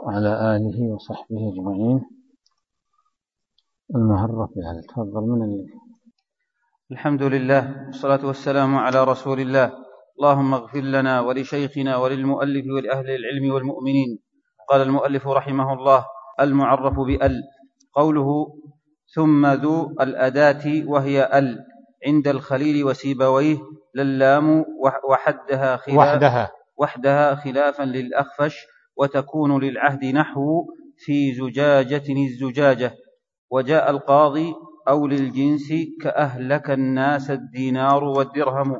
وعلى آله وصحبه أجمعين. المعرف بهذا، تفضل من اللي. الحمد لله والصلاة والسلام على رسول الله. اللهم اغفر لنا ولشيخنا وللمؤلف ولأهل العلم والمؤمنين. قال المؤلف رحمه الله: المعرف بأل. قوله ثم ذو الأداة وهي أل عند الخليل وسيبويه للام وحدها خلافا للأخفش، وتكون للعهد نحو في زجاجة الزجاجة. وجاء القاضي أو للجنس كأهلك الناس الدينار والدرهم.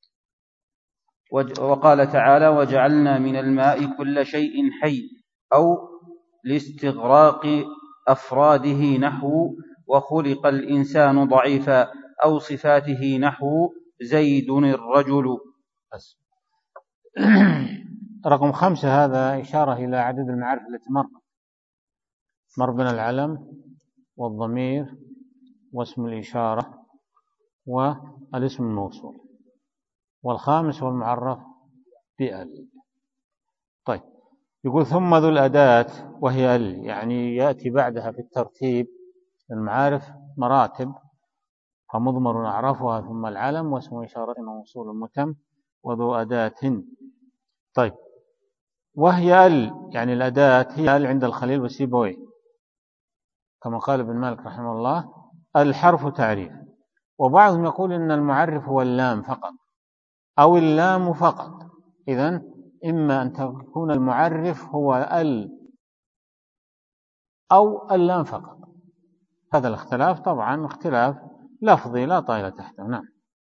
وقال تعالى: وجعلنا من الماء كل شيء حي، أو لاستغراق أفراده نحو وخلق الإنسان ضعيفا، أو صفاته نحو زيد الرجل. رقم 5 هذا إشارة إلى عدد المعارف التي مر بنا العلم والضمير واسم الإشارة والاسم الموصول، والخامس هو المعرف بأل. طيب، يقول ثم ذو الأداة وهي أل، يعني يأتي بعدها في الترتيب المعارف مراتب، فمضمر أعرفها ثم العلم واسم إشارة موصول متم وذو أداة. طيب، وهي أل يعني الأداة هي أل عند الخليل وسيبويه، كما قال ابن مالك رحمه الله: الحرف تعريف. وبعضهم يقول إن المعرف هو اللام فقط أو اللام فقط. إذن إما أن تكون المعرف هو ال أو اللام فقط. هذا الاختلاف طبعا اختلاف لفظي لا طائل تحته. نعم.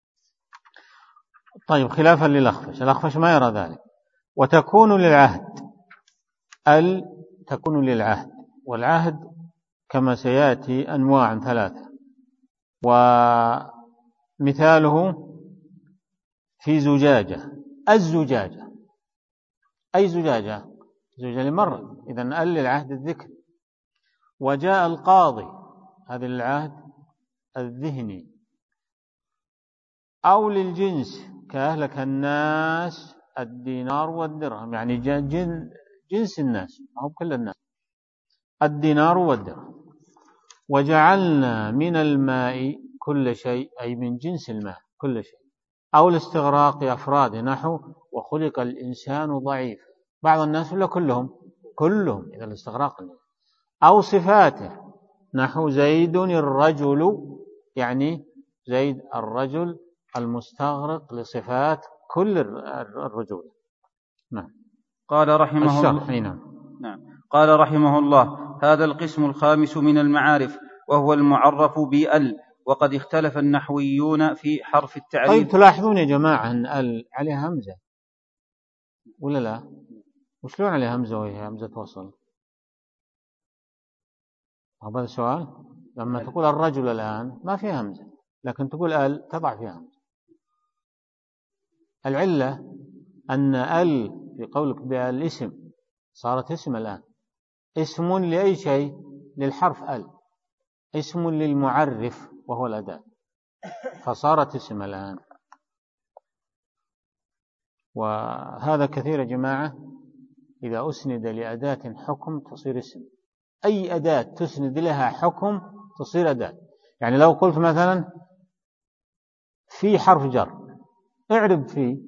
طيب، خلافا للأخفش، الأخفش ما يرى ذلك. وتكون للعهد، ال تكون للعهد، والعهد كما سيأتي أنواع 3، ومثاله في زجاجة. الزجاجة أي زجاجة؟ زجاجة لمرة، إذن أل للعهد الذكر. وجاء القاضي، هذا للعهد الذهني. أو للجنس كأهلك الناس الدينار والدرهم، يعني جنس الناس، ما هو كل الناس، الدينار والدرهم. وجعلنا من الماء كل شيء، أي من جنس الماء كل شيء. أو لاستغراق أفراد نحو وخلق الإنسان ضعيف. بعض الناس ولا كلهم إذا الاستغراق. أو صفاته نحو زيد الرجل، يعني زيد الرجل المستغرق لصفات كل الرجل. نعم. قال رحمه الله. قال رحمه الله: هذا القسم الخامس من المعارف، وهو المعرف بأل. وقد اختلف النحويون في حرف التعريف. طيب، تلاحظون يا جماعة أن ال عليها همزة ولا لا؟ وشلون عليها همزة وهي همزة وصل؟ هذا السؤال. لما تقول الرجل الآن ما فيها همزة، لكن تقول ال تضع فيها همزة. العلة أن ال في قولك بالاسم صارت اسم الآن، اسم لأي شيء؟ للحرف ال، اسم للمعرف وهو الأداة، فصارت اسم الآن. وهذا كثير يا جماعة، إذا أسند لأداة حكم تصير اسم. أي أداة تسند لها حكم تصير أداة. يعني لو قلت مثلا في حرف جر، اعرب في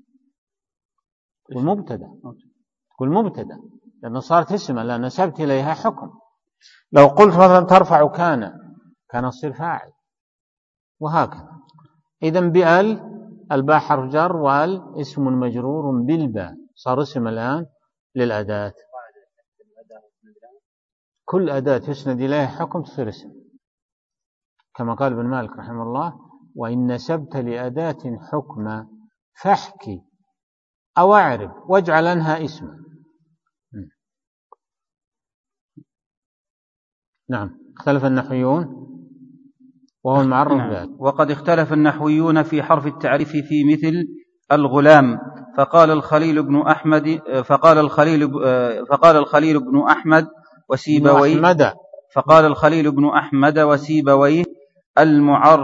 والمبتدا لأنه صارت اسم، لأن نسبت إليها حكم. لو قلت مثلا ترفع كان يصير فاعل، وهكذا. إذن بأل، الباء حرف جر، وال اسم مجرور بالباء، صار اسم الآن للأداة. كل أداة يسند إليها حكم تصير اسم، كما قال ابن مالك رحمه الله: وإن نسبت لأداة حكما فاحكي أو أعرب واجعل عنها اسما. نعم. اختلف النحويون وهو المعرف بأل. وقد اختلف النحويون في حرف التعريف في مثل الغلام، فقال الخليل بن أحمد وسيبويه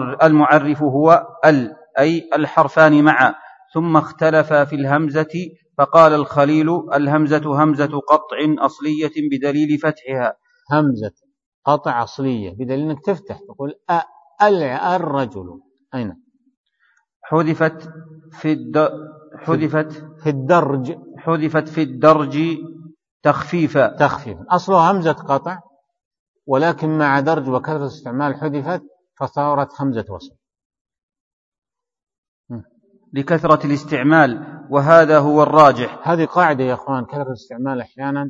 المعرف هو ال، أي الحرفان معا. ثم اختلف في الهمزة فقال الخليل: الهمزة همزة قطع أصلية بدليل فتحها. همزة قطع أصلية بدليل أنك تفتح، تقول الرجل. أين؟ حذفت في الدرج تخفيفا. أصلها همزة قطع، ولكن مع درج وكثرة استعمال حذفت فصارت همزة وصل لكثرة الاستعمال، وهذا هو الراجح. هذه قاعدة يا أخوان، كثرة الاستعمال أحيانا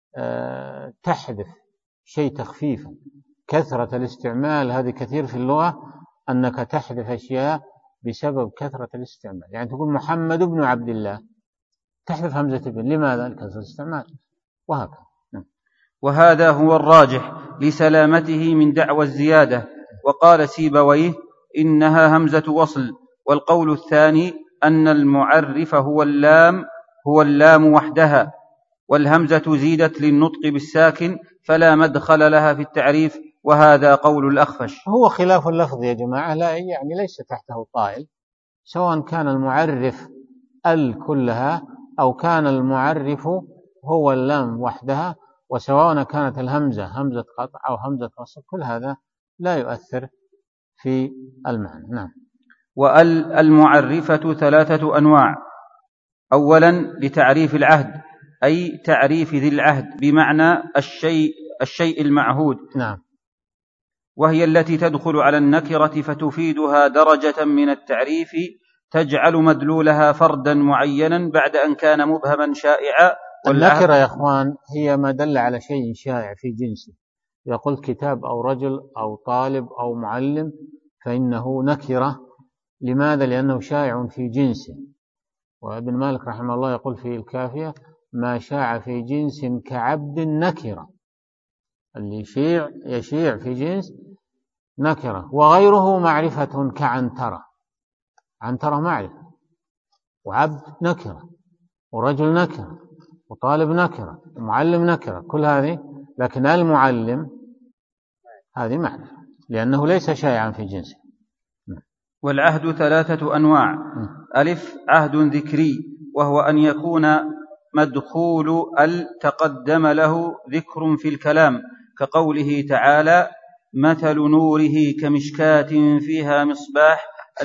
تحذف شيء تخفيفا. كثرة الاستعمال هذه كثير في اللغة، أنك تحذف أشياء بسبب كثرة الاستعمال. يعني تقول محمد بن عبد الله، تحذف همزة ابن، لماذا؟ لكثرة الاستعمال، وهكذا. وهذا هو الراجح لسلامته من دعوى الزيادة. وقال سيبويه: إنها همزة وصل. والقول الثاني أن المعرف هو اللام وحدها، والهمزة زيدت للنطق بالساكن فلا مدخل لها في التعريف، وهذا قول الأخفش. هو خلاف اللفظ يا جماعة، لا يعني ليس تحته طائل، سواء كان المعرف كلها أو كان المعرف هو اللام وحدها، وسواء كانت الهمزة همزة قطع أو همزة وصل، كل هذا لا يؤثر في المعنى. نعم. والمعرفة 3 أنواع: أولا لتعريف العهد، أي تعريف ذي العهد بمعنى الشيء المعهود. نعم. وهي التي تدخل على النكرة فتفيدها درجة من التعريف تجعل مدلولها فردا معينا بعد أن كان مبهما شائعا. النكرة يا أخوان هي ما دل على شيء شائع في جنسه، يقول كتاب أو رجل أو طالب أو معلم فإنه نكرة. لماذا؟ لأنه شائع في جنسه. وابن مالك رحمه الله يقول في الكافية: ما شاع في جنس كعبد نكرة. اللي يشيع في جنس نكرة. وغيره معرفة كعنترة. عنترة معرفة، وعبد نكرة، ورجل نكرة، وطالب نكرة، ومعلم نكرة، كل هذه. لكن المعلم هذه معرفة لأنه ليس شائعا في جنسه. والعهد 3 أنواع: ألف عهد ذكري، وهو أن يكون مدخول تقدم له ذكر في الكلام، كقوله تعالى: مثل نوره كمشكاة فيها مصباح.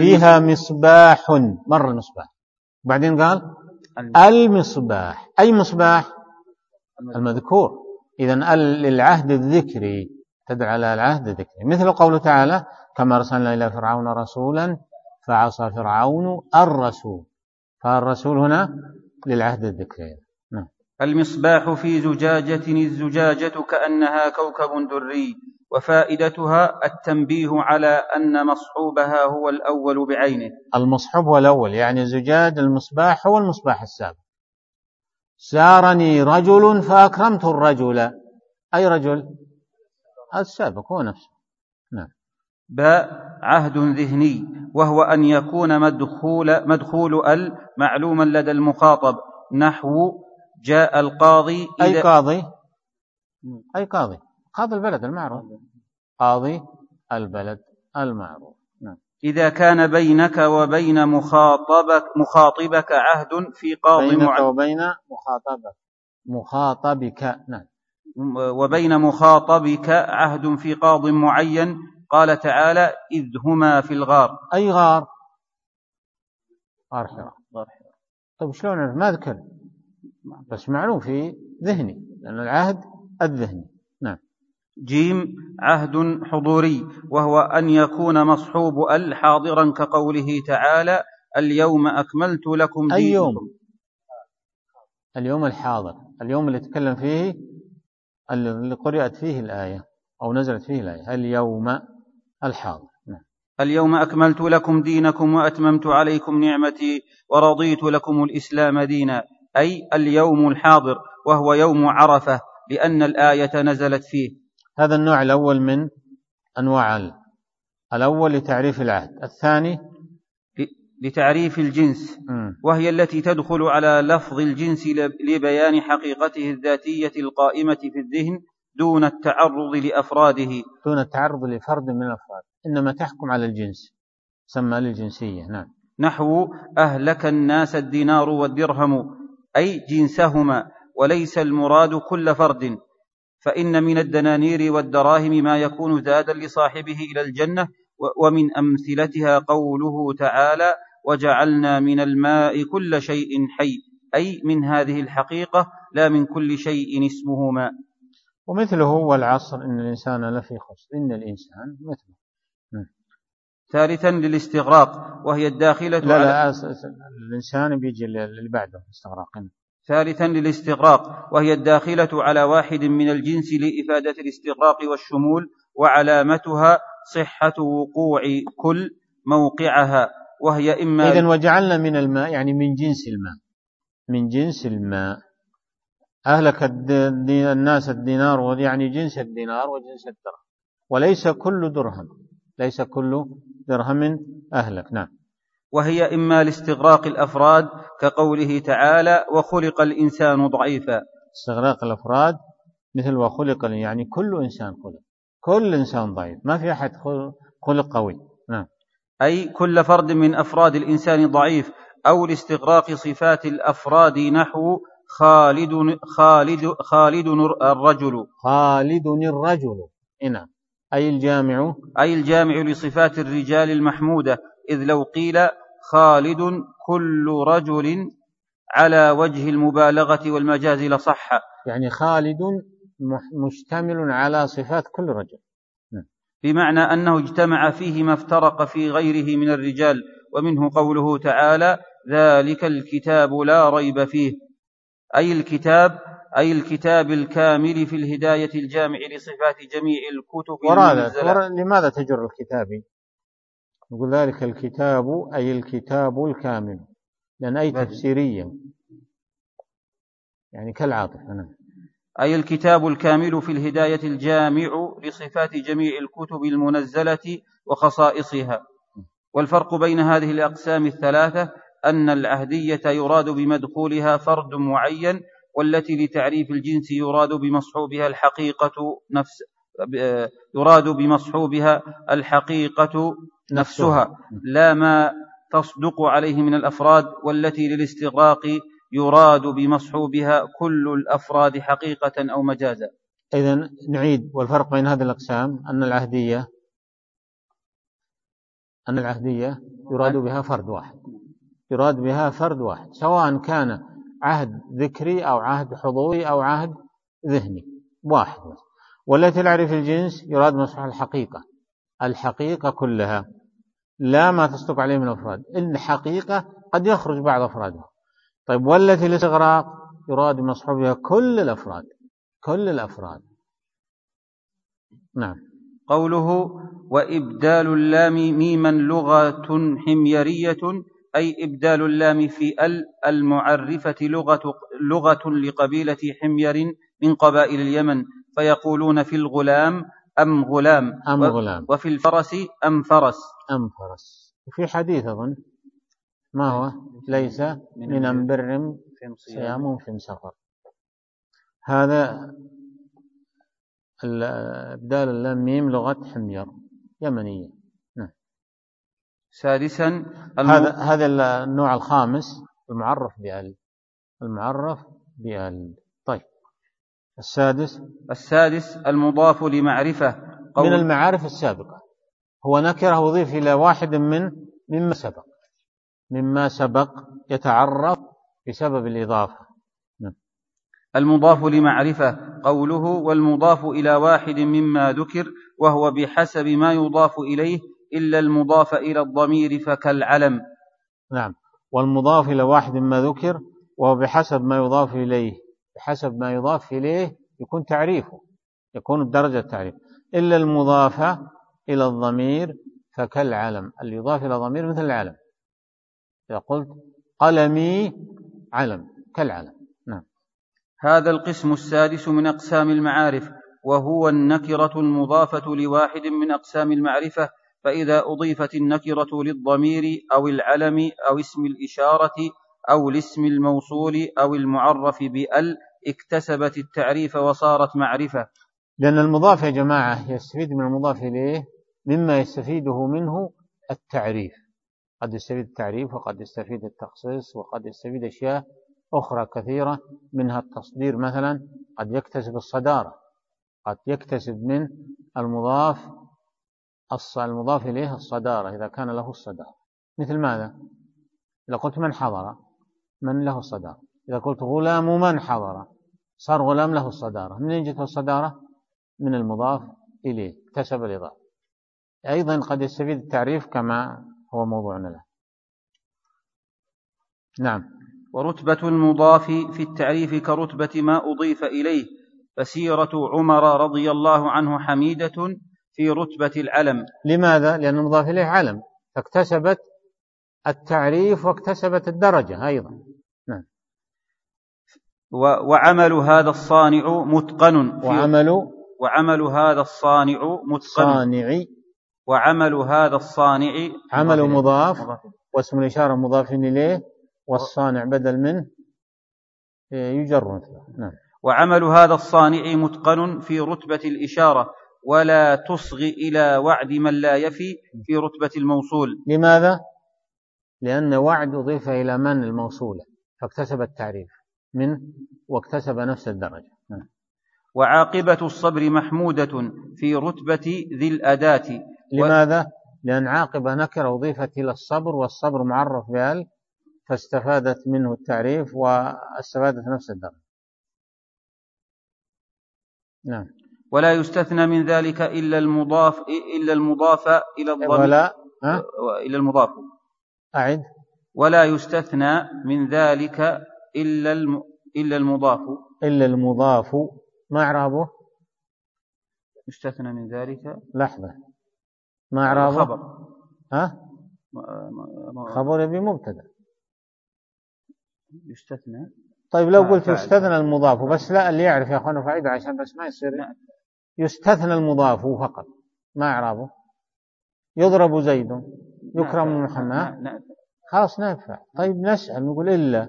مر المصباح، وبعدين قال المصباح. أي مصباح؟ المذكور. إذن للعهد الذكري تدعى على العهد الذكري، مثل قوله تعالى: كما أرسلنا إلى فرعون رسولا فعصى فرعون الرسول. فالرسول هنا للعهد الذكري. نعم. المصباح في زجاجة، الزجاجة كأنها كوكب دري، وفائدتها التنبيه على أن مصحوبها هو الأول بعينه. المصحوب هو الأول، يعني زجاج المصباح هو المصباح السابق. سارني رجل فأكرمت الرجل، أي رجل؟ السابق هو نفسه. نعم. باء عهد ذهني، وهو أن يكون مدخول معلوما لدى المخاطب، نحو جاء القاضي. أي قاضي؟ قاضي البلد المعروف، قاضي البلد المعروف. نعم. إذا كان بينك وبين مخاطبك عهد في قاض بينك وبين مخاطبك. نعم. وبين مخاطبك عهد في قاض معين. قال تعالى: إذ هما في الغار. أي غار؟ غار حراء. طيب شلون ما ذكر؟ بس معلوم في ذهني، لأن العهد الذهني. نعم. جيم عهد حضوري، وهو أن يكون مصحوب حاضرا، كقوله تعالى: اليوم أكملت لكم دينكم. اليوم الحاضر، اليوم اللي تكلم فيه، اللي قرأت فيه الآية أو نزلت فيه الآية، اليوم الحاضر. نعم. اليوم أكملت لكم دينكم وأتممت عليكم نعمتي ورضيت لكم الإسلام دينا، أي اليوم الحاضر، وهو يوم عرفة، لأن الآية نزلت فيه. هذا النوع الأول من أنواع الأول لتعريف العهد، الثاني لتعريف الجنس، وهي التي تدخل على لفظ الجنس لبيان حقيقته الذاتية القائمة في الذهن دون التعرض لأفراده، دون التعرض لفرد من الأفراد، إنما تحكم على الجنس، سمى للجنسية. نعم. نحو أهلك الناس الدينار والدرهم، أي جنسهما، وليس المراد كل فرد، فإن من الدنانير والدراهم ما يكون زادا لصاحبه إلى الجنة. ومن أمثلتها قوله تعالى: وجعلنا من الماء كل شيء حي، أي من هذه الحقيقة لا من كل شيء اسمه ماء. ومثله والعصر إن الإنسان لفي خسر، إن الإنسان مثله. ثالثا للاستغراق وهي الداخلة لا الإنسان بيجي اللي بعده استغراق. ثالثا للاستغراق وهي الداخلة على واحد من الجنس لإفادة الاستغراق والشمول، وعلامتها صحة وقوع كل موقعها، وهي إما إذن وجعلنا من الماء يعني من جنس الماء، من جنس الماء. أهلك الناس الدينار، يعني جنس الدينار وجنس الدرهم، وليس كل درهم، ليس كل درهم أهلك. نعم. وهي إما لاستغراق الأفراد كقوله تعالى: وخلق الإنسان ضعيفا. استغراق الأفراد مثل وخلق، يعني كل إنسان خلق، كل إنسان ضعيف، ما في أحد خلق قوي. نعم. أي كل فرد من أفراد الإنسان ضعيف. أو لاستغراق صفات الأفراد نحو خالد الرجل. خالد الرجل. نعم. أي الجامع لصفات الرجال المحمودة، إذ لو قيل خالد كل رجل على وجه المبالغة والمجاز لصح. يعني خالد مشتمل على صفات كل رجل، بمعنى أنه اجتمع فيه ما افترق في غيره من الرجال. ومنه قوله تعالى: ذلك الكتاب لا ريب فيه، أي الكتاب الكامل في الهداية الجامع لصفات جميع الكتب المنزلة. لماذا تجر الكتاب؟ يقول ذلك الكتاب أي الكتاب الكامل، لأن أي تفسيرية يعني كالعاطفة. أي الكتاب الكامل في الهداية الجامع لصفات جميع الكتب المنزلة وخصائصها. والفرق بين هذه الأقسام الثلاثة أن العهدية يراد بمدخولها فرد معين، والتي لتعريف الجنس يراد بمصحوبها الحقيقة نفسها، لا ما تصدق عليه من الأفراد. والتي للاستغراق يراد بمصحوبها كل الأفراد حقيقة أو مجازا. إذن نعيد: والفرق بين هذه الأقسام أن العهدية يراد بها فرد واحد، سواء كان عهد ذكري أو عهد حضوري أو عهد ذهني واحد. والتي تعرف الجنس يراد مصحوب الحقيقة كلها، لا ما تصدق عليه من الأفراد. الحقيقة قد يخرج بعض أفرادها. طيب، والتي للاستغراق يراد مصحوبها كل الأفراد. نعم. قوله: وإبدال اللام ميما لغة حميرية، أي إبدال اللام في المعرفة لغة لقبيلة حمير من قبائل اليمن، فيقولون في الغلام أم غلام، وفي الفرس أم فرس. وفي حديث أظن ما هو: ليس من أنبر صيام في سفر. هذا إبدال اللام ميم لغة حمير يمنية. سادسا هذا النوع الخامس المعرف بأل. طيب، السادس المضاف لمعرفة. من المعارف السابقة، هو نكرة وضيف إلى واحد مما سبق يتعرف بسبب الإضافة. المضاف لمعرفة قوله: والمضاف إلى واحد مما ذكر، وهو بحسب ما يضاف إليه إلا المضاف إلى الضمير فكالعلم. نعم. والمضاف إلى واحد مما ذكر وهو بحسب ما يضاف إليه يكون تعريفه، يكون الدرجة التعريف. إلا المضاف إلى الضمير فكالعلم، اللي يضاف إلى الضمير مثل العلم. إذا قلت قلمي علم كالعلم. نعم. هذا القسم السادس من أقسام المعارف، وهو النكرة المضافة لواحد من أقسام المعرفة. فإذا أضيفت النكرة للضمير أو العلم أو اسم الإشارة أو الاسم الموصول أو المعرف بأل، اكتسبت التعريف وصارت معرفة. لأن المضاف يا جماعة يستفيد من المضاف إليه مما يستفيده منه التعريف. قد يستفيد التعريف، وقد يستفيد التخصيص، وقد يستفيد أشياء أخرى كثيرة، منها التصدير مثلا قد يكتسب الصدارة، قد يكتسب من المضاف إليه الصدارة إذا كان له الصدارة. مثل ماذا؟ إذا قلت من حضر، من له الصدارة. إذا قلت غلام من حضر، صار غلام له الصدارة. منين جت الصدارة؟ من المضاف إليه، اكتسب الإضافة. أيضا قد يستفيد التعريف كما هو موضوعنا له. نعم. ورتبة المضاف في التعريف كرتبة ما أضيف إليه، فسيرة عمر رضي الله عنه حميدة في رتبة العلم. لماذا؟ لأن المضاف إليه علم، فاكتسبت التعريف واكتسبت الدرجة أيضا. نعم. وعمل هذا الصانع متقن. وعمل هذا الصانع متقن. وعمل هذا الصانع عمل مضاف واسم الإشارة مضاف إليه، والصانع بدل منه يجر مثله. نعم. وعمل هذا الصانع متقن في رتبة الإشارة، ولا تصغي إلى وعد من لا يفي في رتبة الموصول. لماذا؟ لأن وعد أضيف إلى من الموصولة، فاكتسب التعريف من واكتسب نفس الدرجة. وعاقبة الصبر محمودة في رتبة ذي الأداة. لماذا؟ لأن عاقبة نكرة أضيفت إلى الصبر، والصبر معرف بال، فاستفادت منه التعريف واستفادت نفس الدرجة. نعم. ولا يستثنى من ذلك إلا المضاف إلى الضمير. إلى المضاف. أعد. ولا يستثنى من ذلك إلا المضاف. ما إعرابه؟ يستثنى من ذلك. لحظة، ما إعرابه؟ خبر. خبر يبي مبتدأ. يستثنى. طيب لو قلت يستثنى المضاف بس، لا، اللي يعرف يا أخوانا فائدة عشان بس ما يصير. يستثنى المضاف فقط، ما إعرابه؟ يضرب زيد، يكرم محمد. خلاص نافع. طيب نسأل نقول إلا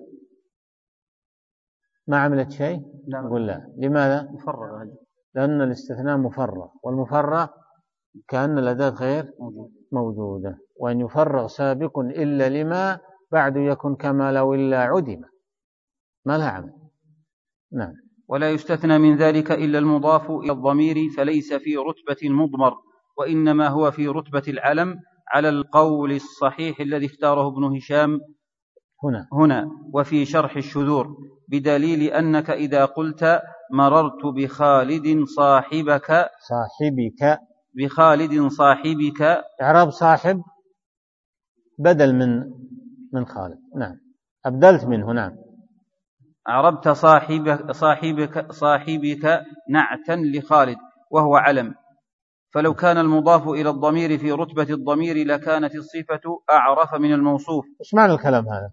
ما عملت شيء، نقول لا. لماذا؟ مفرغ. لأن الاستثناء مفرغ، والمفرغ كأن الأداة غير موجودة. وأن يفرغ سابق إلا لما بعد يكن كما لو إلا عدم، ما لها عمل. نعم. ولا يستثنى من ذلك إلا المضاف إلى الضمير، فليس في رتبة المضمر، وإنما هو في رتبة العلم على القول الصحيح الذي اختاره ابن هشام هنا وفي شرح الشذور، بدليل أنك إذا قلت مررت بخالد صاحبك إعراب صاحب بدل من خالد. نعم. أبدلت منه. نعم. أعربت صاحبك نعتا لخالد وهو علم، فلو كان المضاف إلى الضمير في رتبة الضمير لكانت الصفة أعرف من الموصوف. إيش معنى الكلام هذا؟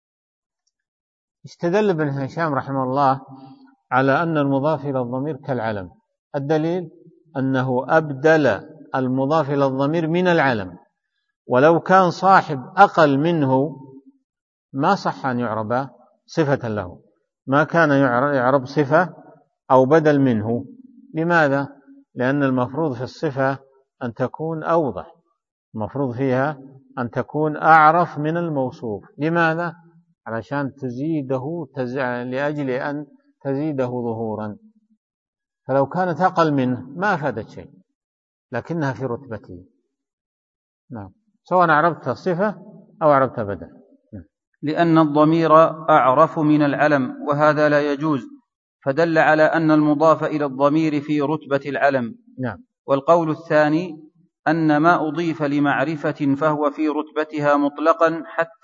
استدل ابن هشام رحمه الله على أن المضاف إلى الضمير كالعلم. الدليل أنه أبدل المضاف إلى الضمير من العلم، ولو كان صاحب أقل منه ما صح أن يعرب صفة له، ما كان يعرب صفة أو بدل منه. لماذا؟ لأن المفروض في الصفة أن تكون أوضح، المفروض فيها أن تكون أعرف من الموصوف. لماذا؟ علشان تزيده لأجل أن تزيده ظهورا. فلو كانت أقل منه ما أفادت شيء، لكنها في رتبته. نعم. سواء أعربت صفة أو أعربت بدل. لأن الضمير أعرف من العلم، وهذا لا يجوز، فدل على أن المضاف إلى الضمير في رتبة العلم. نعم. والقول الثاني أن ما أضيف لمعرفة فهو في رتبتها مطلقا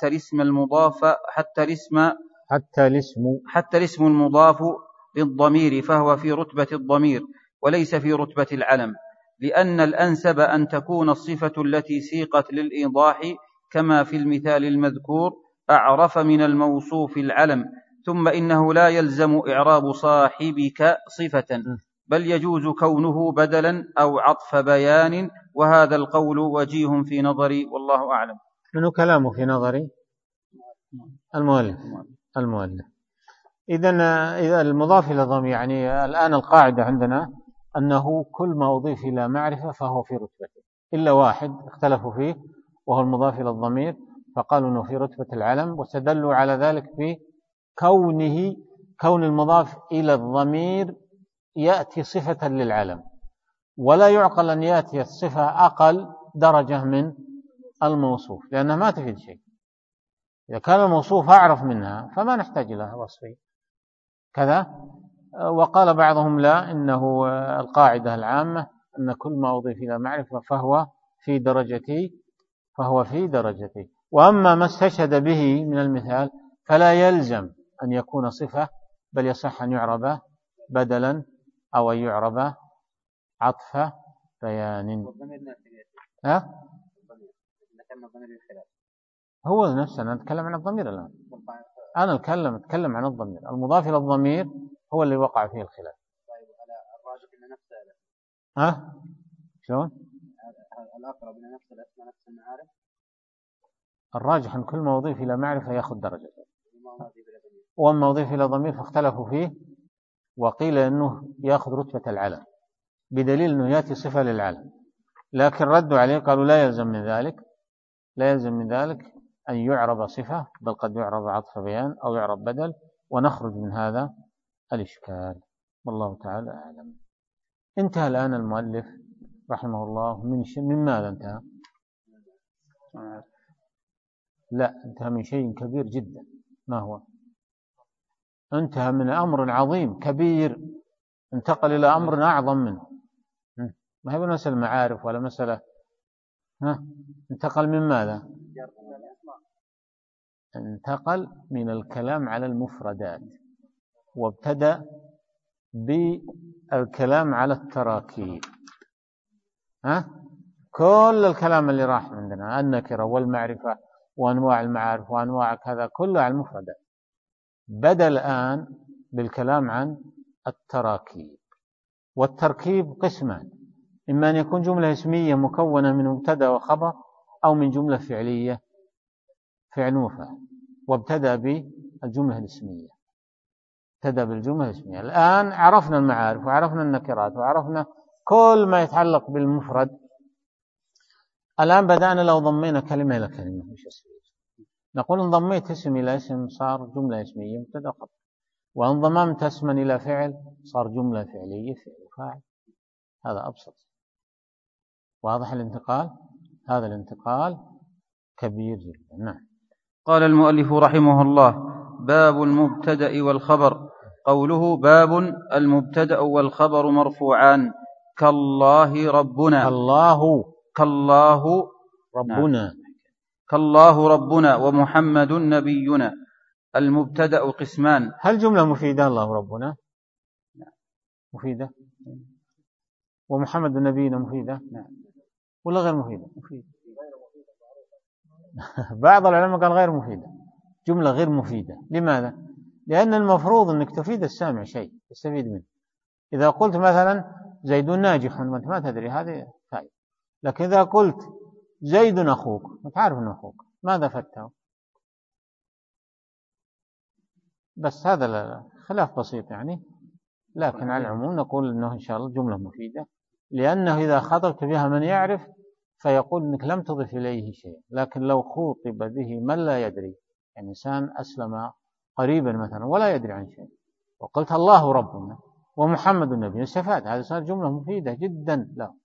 حتى الاسم المضاف للضمير فهو في رتبة الضمير وليس في رتبة العلم، لأن الأنسب أن تكون الصفة التي سيقت للإيضاح كما في المثال المذكور أعرف من الموصوف العلم. ثم إنه لا يلزم إعراب صاحبك صفة، بل يجوز كونه بدلا أو عطف بيان، وهذا القول وجيه في نظري والله أعلم. منه كلامه في نظري المؤلف. إذا المضاف إلى الضمير، يعني الآن القاعدة عندنا أنه كل ما أضيف إلى معرفة فهو في رتبته، إلا واحد اختلفوا فيه وهو المضاف إلى الضمير، فقالوا أنه في رتبة العلم، واستدلوا على ذلك كون المضاف إلى الضمير يأتي صفة للعلم، ولا يعقل أن يأتي الصفة أقل درجة من الموصوف، لأنها ما تفيد شيء. إذا كان الموصوف أعرف منها فما نحتاج لها وصفية كذا. وقال بعضهم لا، إنه القاعدة العامة أن كل ما أضيف إلى معرفة فهو في درجتي. وأما ما استشهد به من المثال فلا يلزم أن يكون صفة، بل يصح أن يعرب بدلا أو أن يعرب عطف بيان. هو نفسه نتكلم عن الضمير الآن. أنا أتكلم عن الضمير، المضاف إلى الضمير هو اللي وقع فيه الخلاف. طيب على الراجح إن نفسه شلون؟ الأقرب إلى نفس الأسماء نفس المعارف. الراجح أن كل ما أضيف إلى معرفة يأخذ درجة، وما أضيف إلى ضمير فاختلفوا فيه، وقيل أنه يأخذ رتبة العلم بدليل أنه يأتي صفة للعلم، لكن ردوا عليه قالوا لا يلزم من ذلك أن يعرب صفة، بل قد يعرب عطف بيان أو يعرب بدل، ونخرج من هذا الإشكال. والله تعالى أعلم. انتهى الآن المؤلف رحمه الله من ماذا انتهى؟ لا، انتهى من شيء كبير جدا. ما هو؟ انتهى من أمر عظيم كبير، انتقل إلى أمر أعظم منه. ما هي مسألة معارف ولا مسألة انتقل من ماذا؟ انتقل من الكلام على المفردات، وابتدأ بالكلام على التراكيب. كل الكلام اللي راح عندنا النكرة والمعرفة وأنواع المعارف وأنواع كذا كله على المفردات، بدأ الآن بالكلام عن التراكيب. والتركيب قسمان، إما أن يكون جملة اسمية مكونة من مبتدأ وخبر، أو من جملة فعلية فعل وفاعل. وابتدأ بالجملة الاسمية، الآن عرفنا المعارف وعرفنا النكرات وعرفنا كل ما يتعلق بالمفرد. الآن بدأنا لو ضمينا كلمة إلى كلمة، نقول إن ضميت اسم إلى اسم صار جملة اسمية مبتدأ خبر، وإن ضممت اسما إلى فعل صار جملة فعلية فعل وفاعل. هذا أبسط. واضح الانتقال؟ هذا الانتقال كبير جدا. نعم. قال المؤلف رحمه الله: باب المبتدأ والخبر. قوله باب المبتدأ والخبر مرفوعان كالله ربنا. كالله ربنا ومحمد نبينا. المبتدأ قسمان. هل جملة مفيدة الله ربنا؟ مفيدة. ومحمد نبينا مفيدة؟ ولا غير مفيدة؟ مفيدة. بعض العلماء قال غير مفيدة، جملة غير مفيدة. لماذا؟ لأن المفروض أنك تفيد السامع شيء يستفيد منه. إذا قلت مثلا زيد ناجح وأنت ما تدري هذه فائدة، لكن إذا قلت زيد أخوك تعرف أنه أخوك، ماذا فدته؟ بس هذا خلاف بسيط يعني، لكن على العموم نقول أنه إن شاء الله جملة مفيدة، لأنه إذا خاطبت بها من يعرف فيقول أنك لم تضف إليه شيء. لكن لو خوطب به من لا يدري، يعني إنسان أسلم قريبا مثلا ولا يدري عن شيء، وقلت الله ربنا ومحمد النبي، استفاد، هذا صار جملة مفيدة جدا له.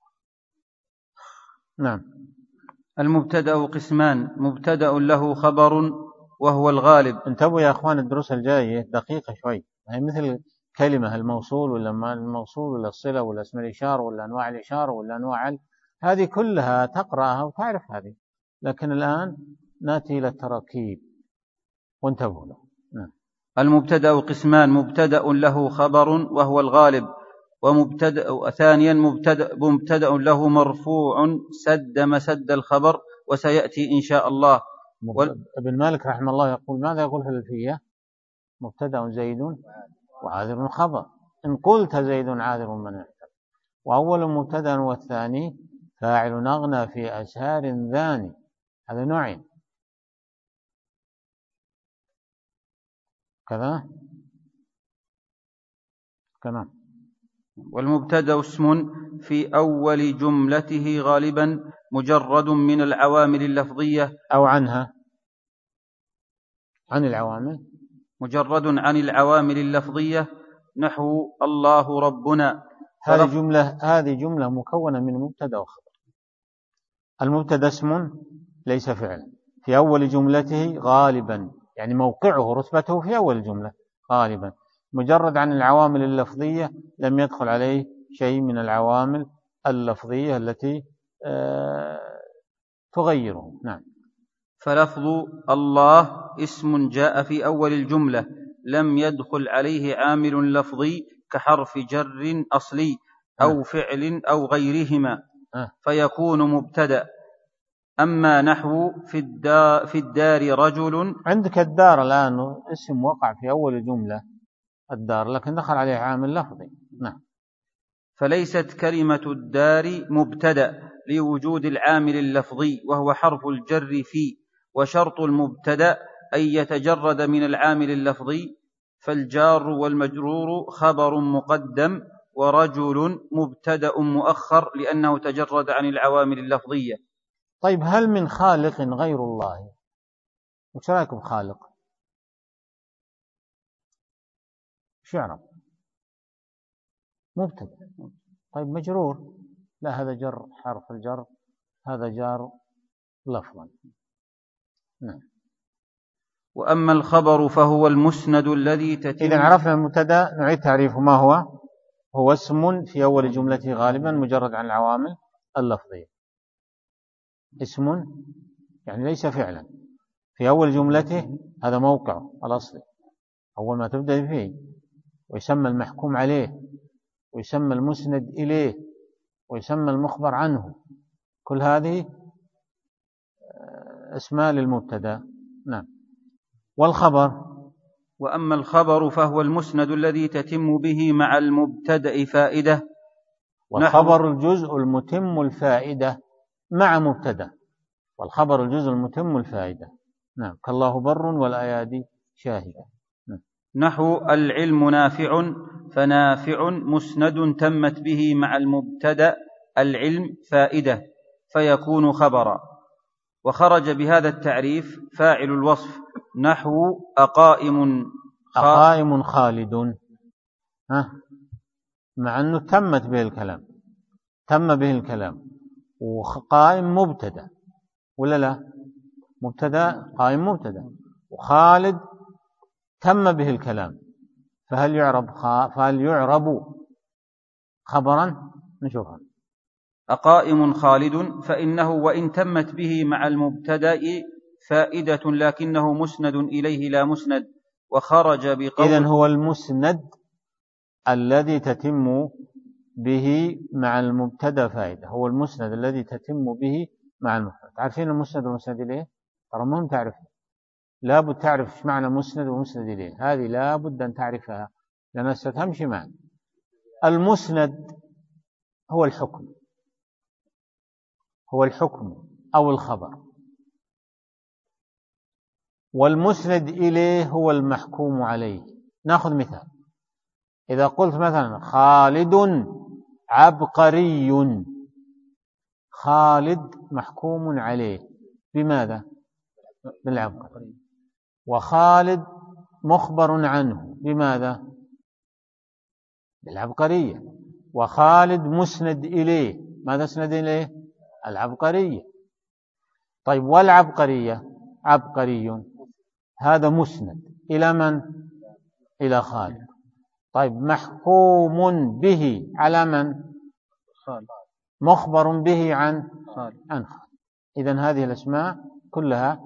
نعم. المبتدأ قسمان: مبتدأ له خبر وهو الغالب. انتبهوا يا أخوان، الدروس الجاية دقيقة شوي، هي مثل كلمة الموصول ولا ما الموصول ولا الصلة ولا اسم الإشارة ولا أنواع الإشارة ولا أنواع هذه كلها تقرأها وتعرف هذه، لكن الآن نأتي إلى التراكيب وانتبهوا له. نعم. المبتدأ قسمان: مبتدأ له خبر وهو الغالب، ومبتدأ ثانيا مبتدأ له مرفوع سد مسد الخبر، وسيأتي إن شاء الله. ابن مالك رحمه الله يقول، ماذا يقول في الألفية؟ مبتدأ زيد وعاذر خبر، إن قلت زيد عاذر من اعتبر، وأول مبتدأ والثاني فاعل أغنى في أسهار ذاني. هذا نوعين كذا. والمبتدأ اسم في أول جملته غالبا مجرد من العوامل اللفظية أو عنها، عن العوامل مجرد عن العوامل اللفظية نحو الله ربنا. هذه جملة مكونة من مبتدأ وخبر. المبتدأ اسم ليس فعلا في أول جملته غالبا، يعني موقعه رتبته في أول الجملة غالبا، مجرد عن العوامل اللفظية، لم يدخل عليه شيء من العوامل اللفظية التي تغيره. نعم. فلفظ الله اسم جاء في أول الجملة لم يدخل عليه عامل لفظي كحرف جر أصلي أو فعل أو غيرهما فيكون مبتدأ. أما نحو في الدار رجل، عندك الدار الآن اسم وقع في أول الجملة الدار، لكن دخل عليه عامل لفظي. نعم. فليست كلمة الدار مبتدأ لوجود العامل اللفظي وهو حرف الجر في، وشرط المبتدأ أن يتجرد من العامل اللفظي، فالجار والمجرور خبر مقدم ورجل مبتدأ مؤخر لأنه تجرد عن العوامل اللفظية. طيب، هل من خالق غير الله؟ وش رأيكم خالق؟ شعر مبتدأ. طيب مجرور؟ لا، هذا جر حرف الجر، هذا جار لفظا. نعم. وأما الخبر فهو المسند الذي تتم. إذن عرفنا المبتدأ، نعيد تعريفه. ما هو؟ هو اسم في أول جملته غالبا مجرد عن العوامل اللفظية. اسم يعني ليس فعلا في أول جملته، هذا موقعه الأصلي أول ما تبدأ فيه، ويسمى المحكوم عليه، ويسمى المسند إليه، ويسمى المخبر عنه. كل هذه اسماء للمبتدأ. نعم. والخبر؟ وأما الخبر فهو المسند الذي تتم به مع المبتدأ فائدة. والخبر الجزء المتم الفائدة مع مبتدأ، والخبر الجزء المتم الفائدة. نعم. كالله بر والأيادي شاهدة. نعم. نحو العلم نافع، فنافع مسند تمت به مع المبتدأ العلم فائدة فيكون خبرا. وخرج بهذا التعريف فاعل الوصف نحو أقائم خالد، مع أنه تمت به الكلام، تم به الكلام، وقائم مبتدأ ولا لا؟ مبتدأ، قائم مبتدأ، وخالد تم به الكلام، فهل يعرب خبرا؟ نشوفها. أقائم خالد فإنه وإن تمت به مع المبتدأ فائدة لكنه مسند إليه لا مسند. وخرج بقول. إذن هو المسند الذي تتم به مع المبتدأ فائدة، هو المسند الذي تتم به مع المبتدأ. عارفين المسند والمسند إليه؟ ترى مهم تعرف، لابد تعرف ايش معنى مسند ومسند إليه، هذه لابد أن تعرفها لأنها ستمشي معنا. المسند هو الحكم، هو الحكم أو الخبر، والمسند إليه هو المحكوم عليه. نأخذ مثال. إذا قلت مثلا خالد عبقري، خالد محكوم عليه بماذا؟ بالعبقري. وخالد مخبر عنه بماذا؟ بالعبقرية. وخالد مسند إليه، ماذا اسند إليه؟ العبقرية. طيب، والعبقرية عبقري، هذا مسند إلى من؟ إلى خالد. طيب، محكوم به على من؟ مخبر به عن خالد. إذن هذه الأسماء كلها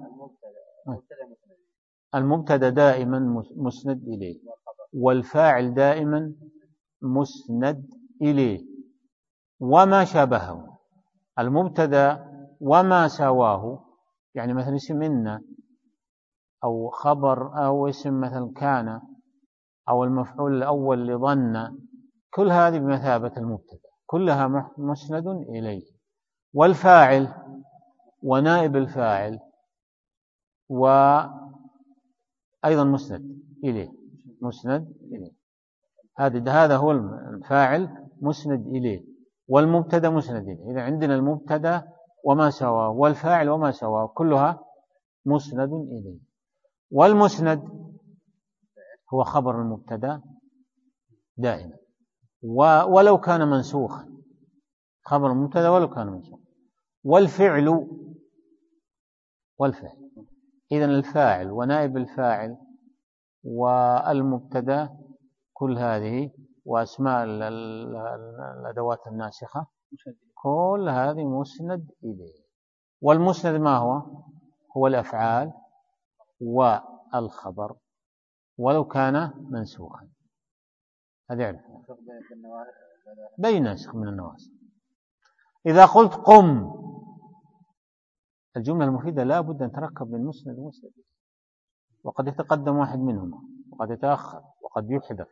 المبتدأ دائما مسند إليه، والفاعل دائما مسند إليه، وما شابهه المبتدأ وما سواه، يعني مثل اسم إن أو خبر أو اسم مثل كان أو المفعول الأول لظن، كل هذه بمثابة المبتدأ، كلها مسند إليه. والفاعل ونائب الفاعل وأيضا مسند إليه، مسند إليه. هذا هو الفاعل مسند إليه، والمبتدأ مسند إليه. إذا عندنا المبتدأ وما سواه والفاعل وما سواه كلها مسند إليه. والمسند هو خبر المبتدأ دائما، ولو كان منسوخا، خبر المبتدأ ولو كان منسوخا. والفعل إذن الفاعل ونائب الفاعل والمبتدأ كل هذه وأسماء الأدوات الناسخة كل هذه مسند إليه. والمسند ما هو الأفعال والخبر ولو كان منسوخا. هذا يعرف بين ناسخ من النواسخ. إذا قلت قم، الجملة المفيدة لا بد أن تركب من مسند ومسند، وقد يتقدم واحد منهما وقد يتأخر وقد يحذف.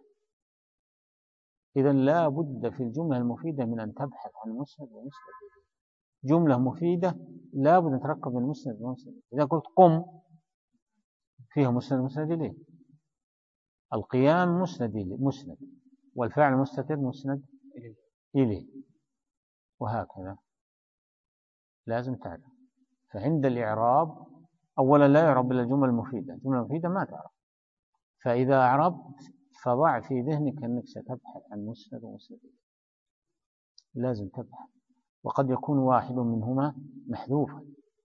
إذن لا بد في الجملة المفيدة من أن تبحث عن مسند ومسند. جملة مفيدة لا بد أن تركب من مسند ومسند. إذا قلت قم فيها مسند ومسند إليه، القيام مسند، والفعل مستتر مسند إليه، وهكذا لازم تعرف. فعند الإعراب أولا لا يعرب إلا الجمل المفيدة، الجملة المفيدة ما تعرف. فإذا أعربت فضع في ذهنك أنك ستبحث عن مسند ومسند، لازم تبحث، وقد يكون واحد منهما محذوفا.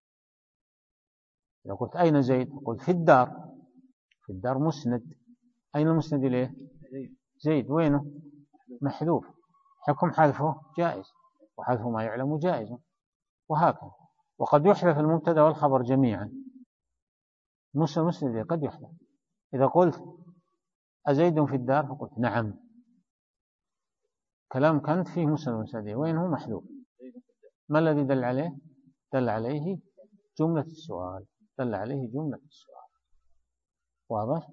إذا قلت أين زيد؟ قلت في الدار، في الدار مسند، أين المسند إليه؟ زيد، وينه؟ محذوف. حكم حذفه جائز، وحذف ما يعلم جائز، وهكذا. وقد يحذف المبتدا والخبر جميعا، مسند قد يحذف. إذا قلت أزيد في الدار فقلت نعم، كلام كنت فيه مسند ومسند، وينه؟ محذوف. ما الذي دل عليه؟ دل عليه جملة السؤال، دل عليه جملة السؤال. واضح؟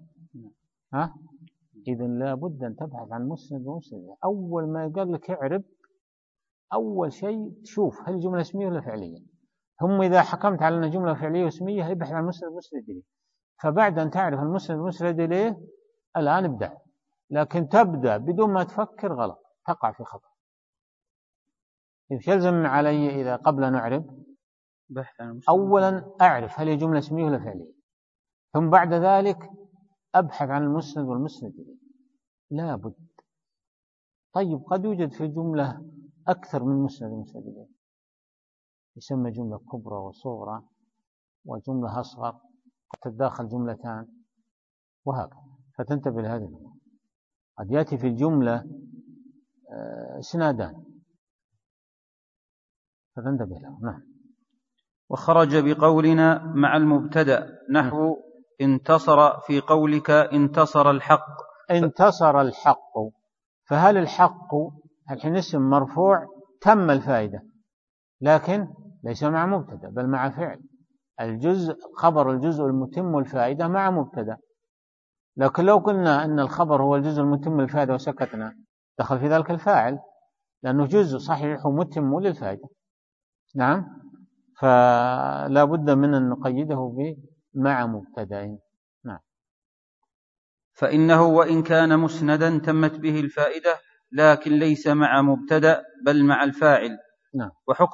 إذن لا بد أن تبحث عن مسند ومسند. أول ما يقال لك اعرب، أول شيء تشوف هل الجملة اسمية ولا فعلية، ثم إذا حكمت على أن جملة فعلية واسمية يبحث عن مسند ومسند إليه. فبعد أن تعرف المسند ومسند إليه الآن ابدأ. لكن تبدأ بدون ما تفكر غلط، تقع في خطأ. إيش يلزم علي إذا قبل أن أعرب؟ أولا أعرف هل هي جملة اسمية ولا فعلية، ثم بعد ذلك أبحث عن المسند والمسند إليه. لا بد. طيب قد يوجد في الجملة أكثر من مسند ومسند إليه، يسمى جملة كبرى وصغرى وجملة أصغر، تتداخل جملتان، وهكذا. فتنتبه لهذه الأمور. قد يأتي في الجملة اسنادان، فتنتبه له. نعم. وخرج بقولنا مع المبتدأ نحو انتصر، في قولك انتصر الحق. انتصر الحق، فهل الحق الحين اسم مرفوع تم الفائدة، لكن ليس مع مبتدأ بل مع فعل. الجزء خبر الجزء المتم الفائدة مع مبتدأ. لكن لو قلنا أن الخبر هو الجزء المتم الفائدة وسكتنا دخل في ذلك الفاعل، لأنه جزء صحيح ومتم للفائدة. نعم. فلا بد من أن نقيده مع مبتدأ. نعم. فإنه وإن كان مسندا تمت به الفائدة، لكن ليس مع مبتدأ بل مع الفاعل. نعم.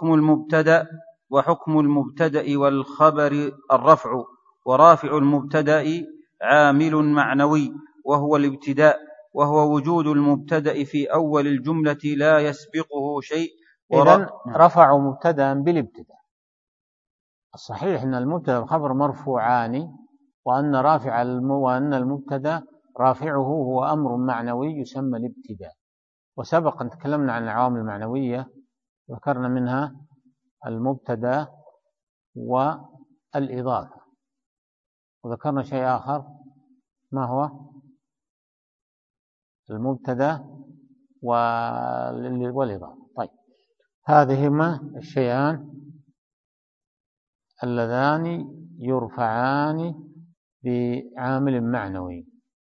وحكم المبتدأ والخبر الرفع، ورافع المبتدأ عامل معنوي وهو الابتداء، وهو وجود المبتدأ في أول الجملة لا يسبقه شيء. إذن رفعوا مبتدأ بالابتداء. الصحيح أن المبتدأ والخبر مرفوعان، وأن المبتدأ رافعه هو أمر معنوي يسمى الابتداء. وسبق أن تكلمنا عن العوامل المعنوية، ذكرنا منها المبتدأ والإضافة، وذكرنا شيء آخر، ما هو؟ المبتدأ والإضافة. طيب، هذهما الشيئان اللذان يرفعان بعامل معنوي.